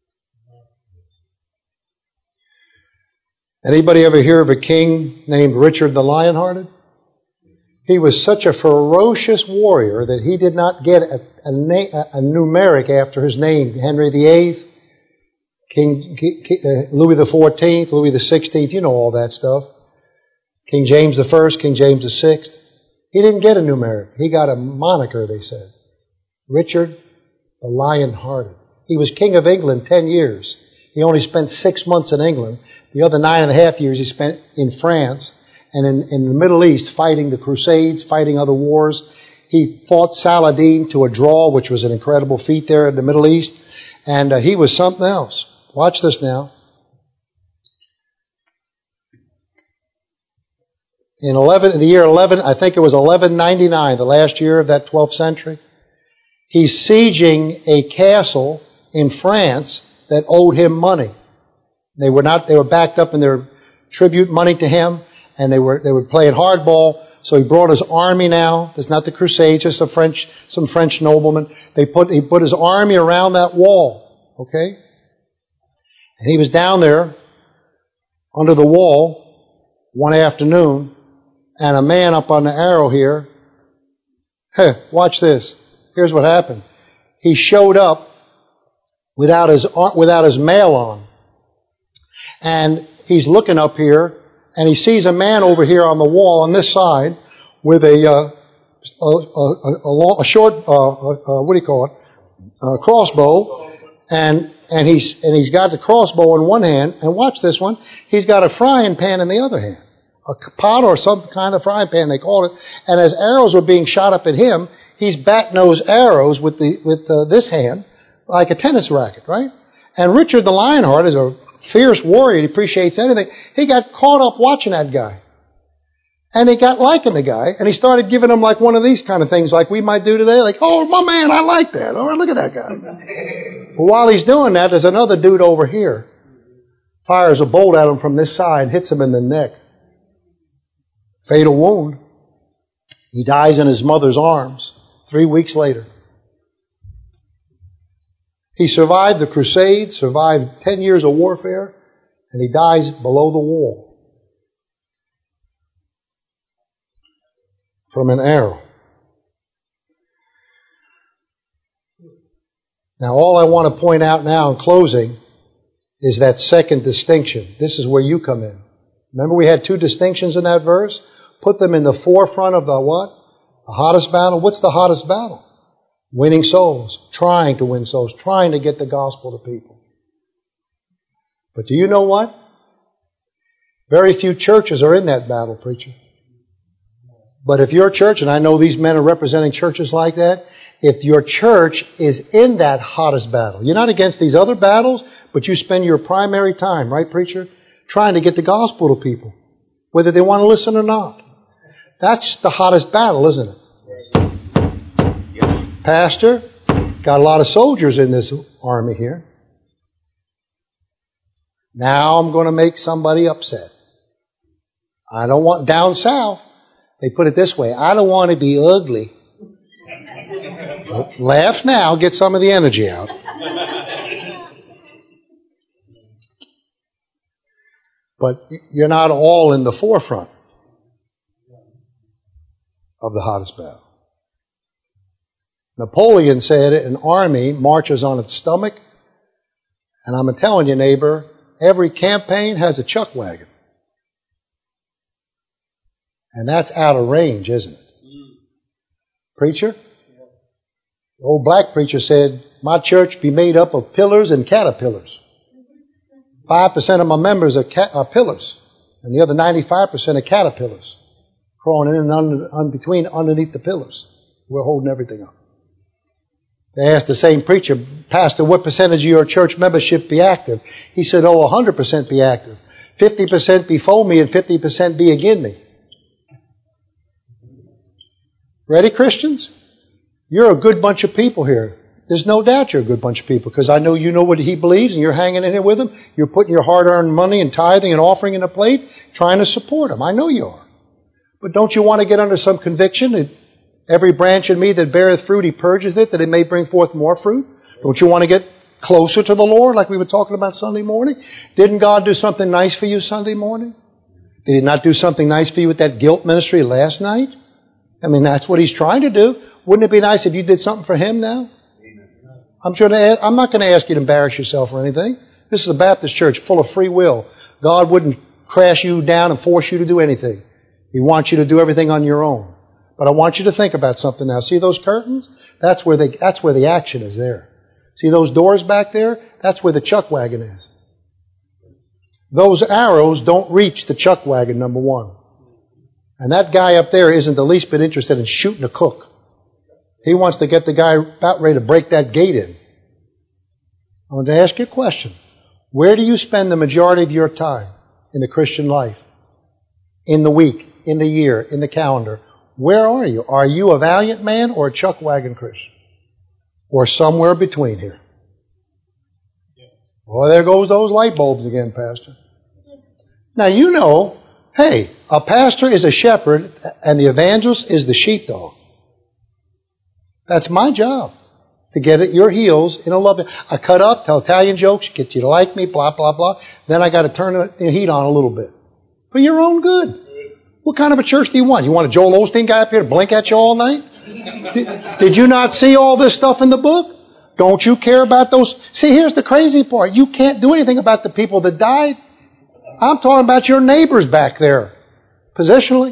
Anybody ever hear of a king named Richard the Lionhearted? He was such a ferocious warrior that he did not get a, a, a numeric after his name, Henry the Eighth, King, King uh, Louis the fourteenth, Louis the sixteenth, you know all that stuff. King James the first, King James the sixth. He didn't get a numeric. He got a moniker, they said. Richard the Lion-Hearted. He was King of England ten years. He only spent six months in England. The other nine and a half years he spent in France and in, in the Middle East fighting the Crusades, fighting other wars. He fought Saladin to a draw, which was an incredible feat there in the Middle East. And uh, he was something else. Watch this now. In eleven, in the year eleven, I think it was eleven ninety-nine, the last year of that twelfth century, he's sieging a castle in France that owed him money. They were not, they were backed up in their tribute money to him, and they were, they were playing hardball. So he brought his army now. It's not the Crusades, just a French, some French noblemen. They put, he put his army around that wall. Okay? And he was down there under the wall one afternoon, and a man up on the arrow here, hey, watch this. Here's what happened. He showed up without his, without his mail on. And he's looking up here, and he sees a man over here on the wall on this side with a, uh, a, a, a, long, a short, uh, uh, what do you call it, a crossbow, and and he's and he's got the crossbow in one hand, and watch this one, he's got a frying pan in the other hand, a pot or some kind of frying pan they call it, and as arrows were being shot up at him, he's batting those arrows with the with uh, this hand like a tennis racket, right? And Richard the Lionheart is a fierce warrior. He appreciates anything. He got caught up watching that guy. And he got liking the guy, and he started giving him like one of these kind of things like we might do today. Like, oh, my man, I like that. Oh, look at that guy. But while he's doing that, there's another dude over here. Fires a bolt at him from this side, hits him in the neck. Fatal wound. He dies in his mother's arms three weeks later. He survived the Crusades, survived ten years of warfare, and he dies below the wall from an arrow. Now, all I want to point out now in closing is that second distinction. This is where you come in. Remember we had two distinctions in that verse? Put them in the forefront of the what? The hottest battle. What's the hottest battle? Winning souls. Trying to win souls. Trying to get the gospel to people. But do you know what? Very few churches are in that battle, preacher. But if your church, and I know these men are representing churches like that, if your church is in that hottest battle, you're not against these other battles, but you spend your primary time, right, preacher, trying to get the gospel to people, whether they want to listen or not. That's the hottest battle, isn't it? Pastor, got a lot of soldiers in this army here. Now I'm going to make somebody upset. I don't want, down south, they put it this way, I don't want to be ugly. Laugh now, get some of the energy out. But you're not all in the forefront of the hottest battle. Napoleon said an army marches on its stomach, and I'm telling you, neighbor, every campaign has a chuck wagon. And that's out of range, isn't it? Preacher? The old black preacher said, my church be made up of pillars and caterpillars. Five percent of my members are, cat- are pillars, and the other ninety-five percent are caterpillars, crawling in and under, un, between, underneath the pillars. We're holding everything up. They asked the same preacher, Pastor, what percentage of your church membership be active? He said, oh, one hundred percent be active. fifty percent before me and fifty percent be against me. Ready, Christians? You're a good bunch of people here. There's no doubt you're a good bunch of people because I know you know what he believes and you're hanging in here with him. You're putting your hard-earned money and tithing and offering in a plate, trying to support him. I know you are. But don't you want to get under some conviction that every branch in me that beareth fruit, he purgeth it, that it may bring forth more fruit? Don't you want to get closer to the Lord like we were talking about Sunday morning? Didn't God do something nice for you Sunday morning? Did he not do something nice for you with that guilt ministry last night? I mean, that's what he's trying to do. Wouldn't it be nice if you did something for him now? I'm, sure to ask, I'm not going to ask you to embarrass yourself or anything. This is a Baptist church full of free will. God wouldn't crash you down and force you to do anything. He wants you to do everything on your own. But I want you to think about something now. See those curtains? That's where they, that's where the action is there. See those doors back there? That's where the chuck wagon is. Those arrows don't reach the chuck wagon, number one. And that guy up there isn't the least bit interested in shooting a cook. He wants to get the guy about ready to break that gate in. I want to ask you a question. Where do you spend the majority of your time in the Christian life? In the week, in the year, in the calendar? Where are you? Are you a valiant man or a chuck wagon Christian? Or somewhere between here? Well, there goes those light bulbs again, Pastor. Now, you know, hey, a pastor is a shepherd and the evangelist is the sheepdog. That's my job. To get at your heels in a loving... I cut up, tell Italian jokes, get you to like me, blah, blah, blah. Then I got to turn the heat on a little bit. For your own good. What kind of a church do you want? You want a Joel Osteen guy up here to blink at you all night? Did, did you not see all this stuff in the book? Don't you care about those? See, here's the crazy part. You can't do anything about the people that died. I'm talking about your neighbors back there, positionally.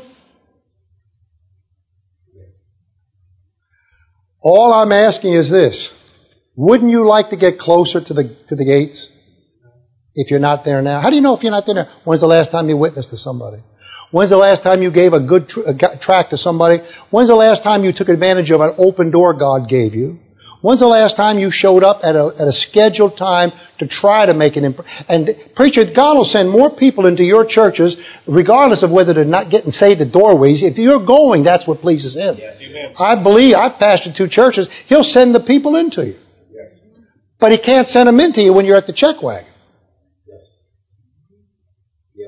All I'm asking is this. Wouldn't you like to get closer to the to the gates if you're not there now? How do you know if you're not there now? When's the last time you witnessed to somebody? When's the last time you gave a good tr- a tract to somebody? When's the last time you took advantage of an open door God gave you? When's the last time you showed up at a, at a scheduled time to try to make an imp- and preacher, God will send more people into your churches, regardless of whether they're not getting saved at doorways. If you're going, that's what pleases Him. Yes, I believe, I've pastored two churches, He'll send the people into you. Yes. But He can't send them into you when you're at the check wagon. Yes.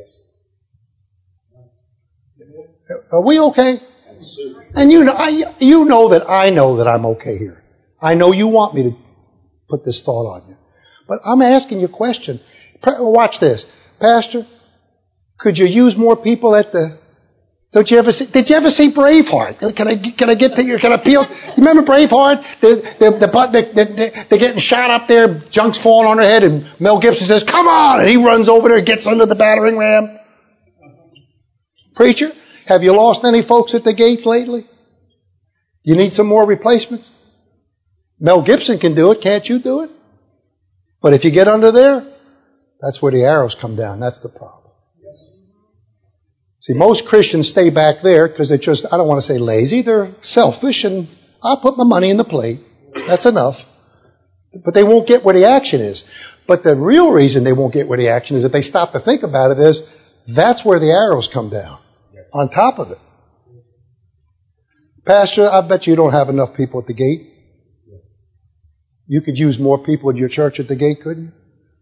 Yes. Are we okay? And you know, I, you know that I know that I'm okay here. I know you want me to put this thought on you. But I'm asking you a question. Watch this. Pastor, could you use more people at the... Don't you ever see... Did you ever see Braveheart? Can I can I get to your... Can I appeal? You remember Braveheart? The, the, the, the, the, they're getting shot up there, junk's falling on their head, and Mel Gibson says, come on! And he runs over there and gets under the battering ram. Preacher, have you lost any folks at the gates lately? You need some more replacements? Mel Gibson can do it. Can't you do it? But if you get under there, that's where the arrows come down. That's the problem. See, most Christians stay back there because they're just, I don't want to say lazy, they're selfish and I'll put my money in the plate. That's enough. But they won't get where the action is. But the real reason they won't get where the action is, if they stop to think about it, is that's where the arrows come down. On top of it. Pastor, I bet you don't have enough people at the gate. You could use more people in your church at the gate, couldn't you?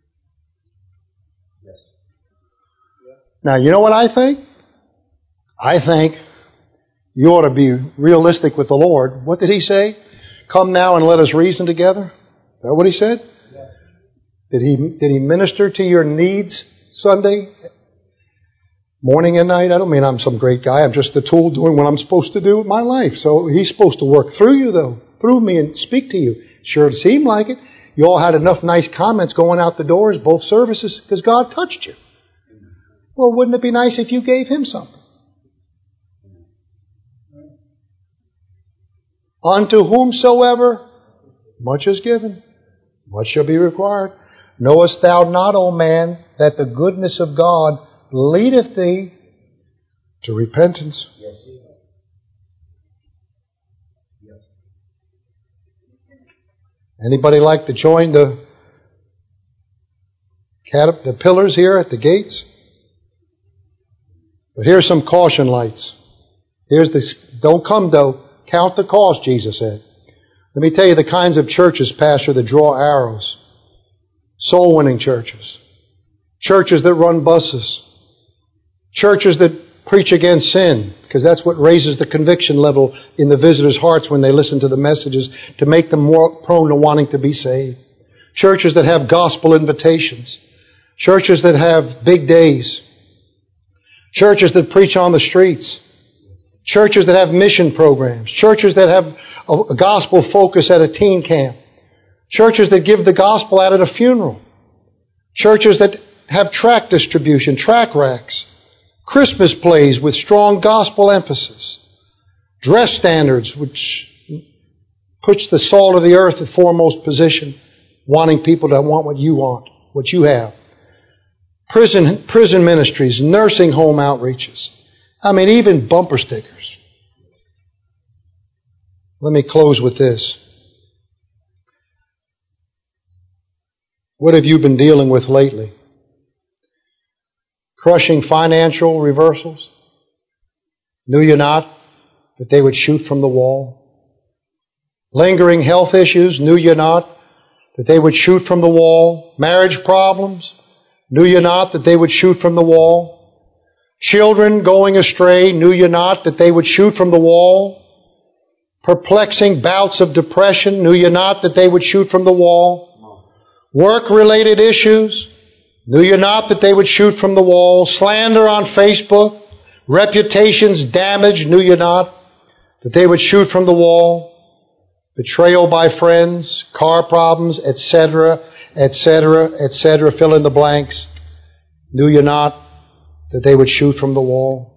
Yes. Now, you know what I think? I think you ought to be realistic with the Lord. What did He say? Come now and let us reason together. Is that what He said? Yes. Did He did He minister to your needs Sunday? Morning and night? I don't mean I'm some great guy. I'm just a tool doing what I'm supposed to do with my life. So He's supposed to work through you, though. Through me and speak to you. Sure, it seemed like it. You all had enough nice comments going out the doors, both services, because God touched you. Well, wouldn't it be nice if you gave Him something? Unto whomsoever much is given, much shall be required. Knowest thou not, O man, that the goodness of God leadeth thee to repentance? Yes. Anybody like to join the the pillars here at the gates? But here's some caution lights. Here's this, don't come though. Count the cost, Jesus said. Let me tell you the kinds of churches, Pastor, that draw arrows. Soul winning churches. Churches that run buses. Churches that preach against sin, because that's what raises the conviction level in the visitors' hearts when they listen to the messages to make them more prone to wanting to be saved. Churches that have gospel invitations. Churches that have big days. Churches that preach on the streets. Churches that have mission programs. Churches that have a gospel focus at a teen camp. Churches that give the gospel out at a funeral. Churches that have tract distribution, tract racks. Christmas plays with strong gospel emphasis. Dress standards, which puts the salt of the earth at foremost position, wanting people to want what you want, what you have. Prison, prison ministries, nursing home outreaches. I mean, even bumper stickers. Let me close with this. What have you been dealing with lately? Crushing financial reversals? Knew you not that they would shoot from the wall? Lingering health issues? Knew you not that they would shoot from the wall? Marriage problems? Knew you not that they would shoot from the wall? Children going astray? Knew you not that they would shoot from the wall? Perplexing bouts of depression? Knew you not that they would shoot from the wall? Work-related issues? Knew you not that they would shoot from the wall? Slander on Facebook? Reputations damaged? Knew you not that they would shoot from the wall? Betrayal by friends? Car problems? Etc., et cetera, et cetera. Fill in the blanks. Knew you not that they would shoot from the wall?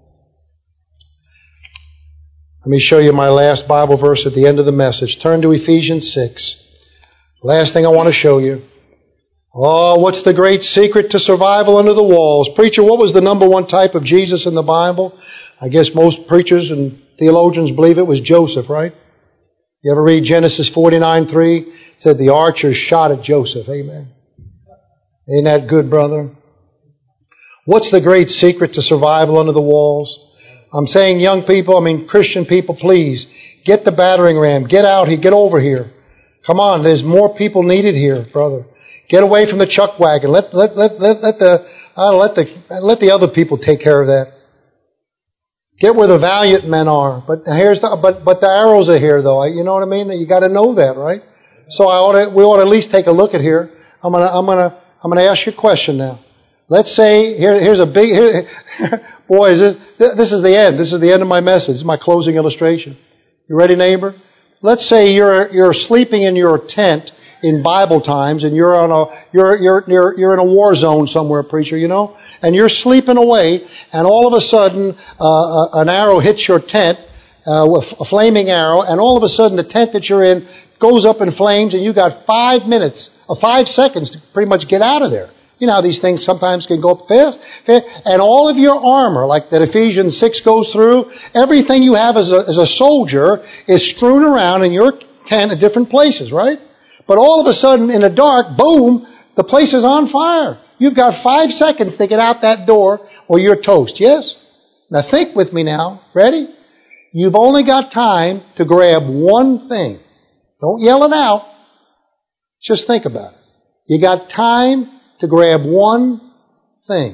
Let me show you my last Bible verse at the end of the message. Turn to Ephesians six. Last thing I want to show you. Oh, what's the great secret to survival under the walls? Preacher, what was the number one type of Jesus in the Bible? I guess most preachers and theologians believe it was Joseph, right? You ever read Genesis forty-nine three? It said the archers shot at Joseph. Amen. Ain't that good, brother? What's the great secret to survival under the walls? I'm saying young people, I mean Christian people, please, get the battering ram. Get out here. Get over here. Come on, there's more people needed here, brother. Get away from the chuck wagon. Let let let let, let the uh, let the let the other people take care of that. Get where the valiant men are. But here's the but but the arrows are here though. You know what I mean? You got to know that, right? So I ought to, we ought to at least take a look at here. I'm gonna I'm gonna I'm gonna ask you a question now. Let's say here here's a big here, boy is this this is the end. This is the end of my message. This is my closing illustration. You ready, neighbor? Let's say you're you're sleeping in your tent in Bible times, and you're on a you're you're you're you're in a war zone somewhere, preacher, you know, and you're sleeping away, and all of a sudden uh, an arrow hits your tent, uh, a flaming arrow, and all of a sudden the tent that you're in goes up in flames, and you got five minutes, or five seconds to pretty much get out of there. You know how these things sometimes can go up fast, fast, and all of your armor, like that Ephesians six goes through, everything you have as a as a soldier is strewn around in your tent at different places, right? But all of a sudden, in the dark, boom, the place is on fire. You've got five seconds to get out that door or you're toast. Yes? Now think with me now. Ready? You've only got time to grab one thing. Don't yell it out. Just think about it. You got time to grab one thing.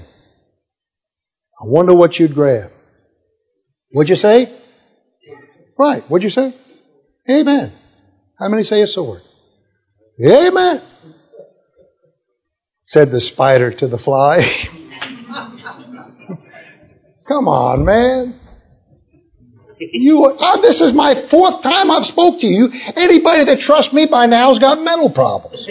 I wonder what you'd grab. What'd you say? Right. What'd you say? Amen. How many say a sword? Amen, said the spider to the fly. Come on, man. You, uh, this is my fourth time I've spoke to you. Anybody that trusts me by now has got mental problems.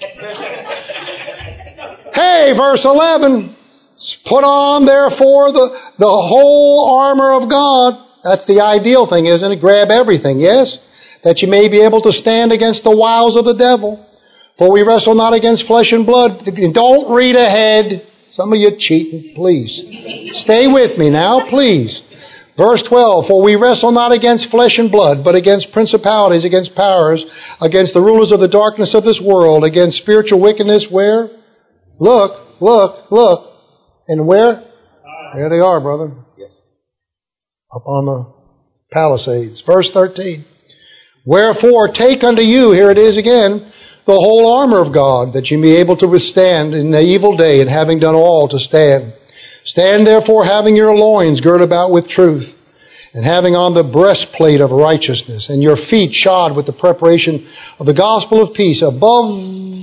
Hey, verse eleven. Put on, therefore, the, the whole armor of God. That's the ideal thing, isn't it? Grab everything, yes? That you may be able to stand against the wiles of the devil. For we wrestle not against flesh and blood. Don't read ahead. Some of you cheating, please. Stay with me now, please. Verse twelve, for we wrestle not against flesh and blood, but against principalities, against powers, against the rulers of the darkness of this world, against spiritual wickedness where? Look, look, look. And where? There they are, brother. Up on the Palisades. Verse thirteen. Wherefore, take unto you, here it is again, the whole armor of God, that you may be able to withstand in the evil day, and having done all to stand. Stand therefore, having your loins girt about with truth, and having on the breastplate of righteousness, and your feet shod with the preparation of the gospel of peace. Above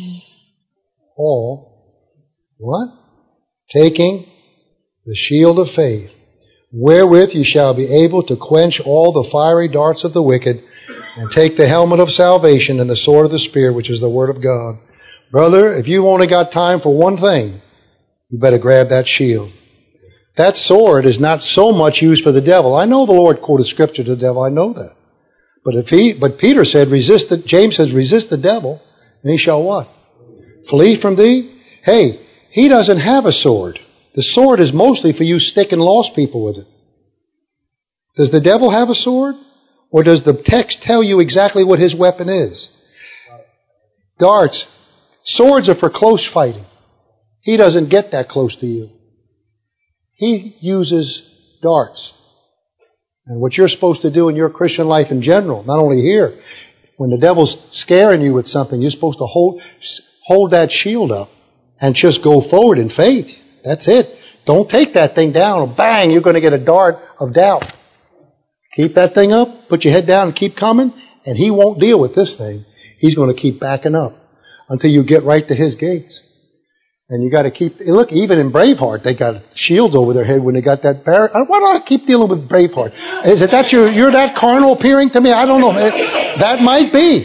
all, what? Taking the shield of faith, wherewith you shall be able to quench all the fiery darts of the wicked, and take the helmet of salvation and the sword of the Spirit, which is the Word of God, Brother, if you've only got time for one thing, you better grab that shield. That sword is not so much used for the devil. I know the Lord quoted scripture to the devil. I know that. But if he, but Peter said, resist the, James says, resist the devil, and he shall what? Flee from thee? Hey, he doesn't have a sword. The sword is mostly for you sticking lost people with it. Does the devil have a sword? Or does the text tell you exactly what his weapon is? Darts. Swords are for close fighting. He doesn't get that close to you. He uses darts. And what you're supposed to do in your Christian life in general, not only here, when the devil's scaring you with something, you're supposed to hold, hold that shield up and just go forward in faith. That's it. Don't take that thing down or bang, you're going to get a dart of doubt. Keep that thing up, put your head down and keep coming, and he won't deal with this thing. He's going to keep backing up until you get right to his gates. And you got to keep, look, even in Braveheart, they got shields over their head when they got that barrier. Why do I keep dealing with Braveheart? Is it that you're, you're that carnal appearing to me? I don't know. It, that might be.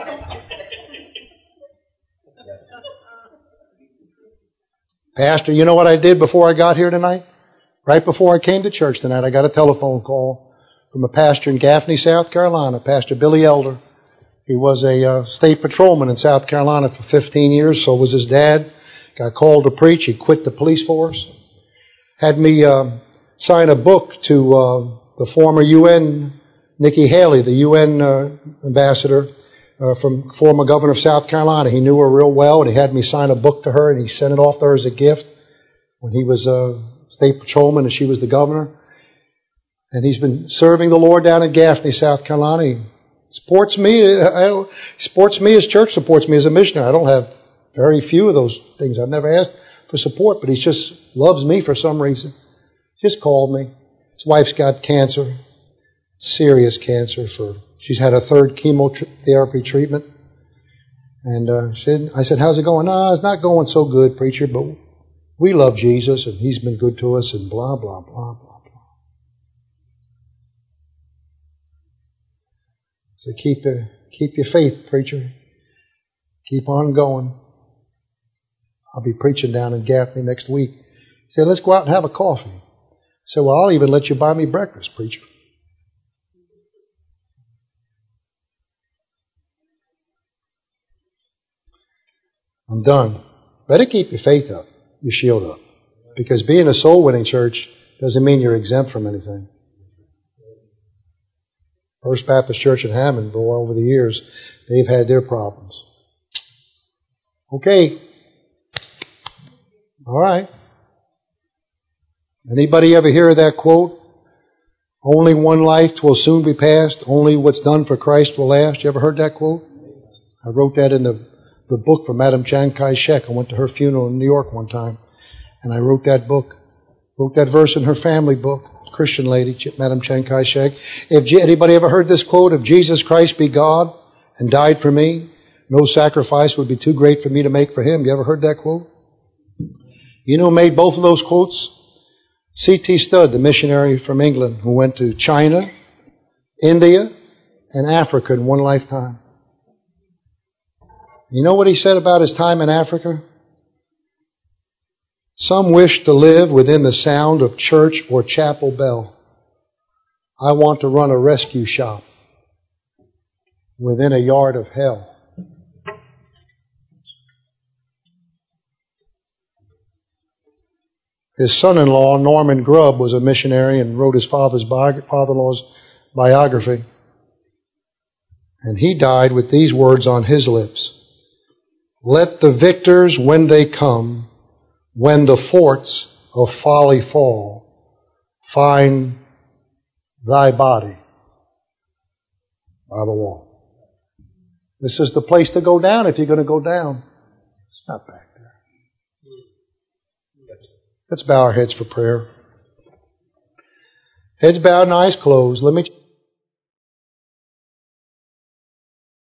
Pastor, you know what I did before I got here tonight? Right before I came to church tonight, I got a telephone call from a pastor in Gaffney, South Carolina, Pastor Billy Elder. He was a uh, state patrolman in South Carolina for fifteen years. So was his dad. Got called to preach. He quit the police force. Had me uh, sign a book to uh, the former U N, Nikki Haley, the U N uh, ambassador uh, from former governor of South Carolina. He knew her real well, and he had me sign a book to her, and he sent it off to her as a gift when he was a state patrolman and she was the governor. And he's been serving the Lord down in Gaffney, South Carolina. He supports me. I, supports me. His church supports me as a missionary. I don't have very few of those things. I've never asked for support, but he just loves me for some reason. Just called me. His wife's got cancer, serious cancer. For she's had a third chemotherapy treatment. And uh, she said, I said, how's it going? No, it's not going so good, preacher, but we love Jesus, and he's been good to us, and blah, blah, blah, blah, blah. So keep, uh, keep your faith, preacher. Keep on going. I'll be preaching down in Gaffney next week. He said, let's go out and have a coffee. I said, well, I'll even let you buy me breakfast, preacher. I'm done. Better keep your faith up, your shield up. Because being a soul-winning church doesn't mean you're exempt from anything. First Baptist Church in Hammond, boy, over the years, they've had their problems. Okay. All right. Anybody ever hear that quote? Only one life will soon be passed. Only what's done for Christ will last. You ever heard that quote? I wrote that in the, the book from Madam Chiang Kai-shek. I went to her funeral in New York one time, and I wrote that book. Wrote that verse in her family book. Christian lady, Madam Chiang Kai-shek. If anybody ever heard this quote? If Jesus Christ be God and died for me, no sacrifice would be too great for me to make for him. You ever heard that quote? You know who made both of those quotes? C T Studd, the missionary from England who went to China, India, and Africa in one lifetime. You know what he said about his time in Africa? Some wish to live within the sound of church or chapel bell. I want to run a rescue shop within a yard of hell. His son-in-law, Norman Grubb, was a missionary and wrote his father's bi- father-in-law's biography. And he died with these words on his lips. Let the victors, when they come, when the forts of folly fall, find thy body by the wall. This is the place to go down if you're going to go down. It's not back there. Let's bow our heads for prayer. Heads bowed and eyes closed. Let me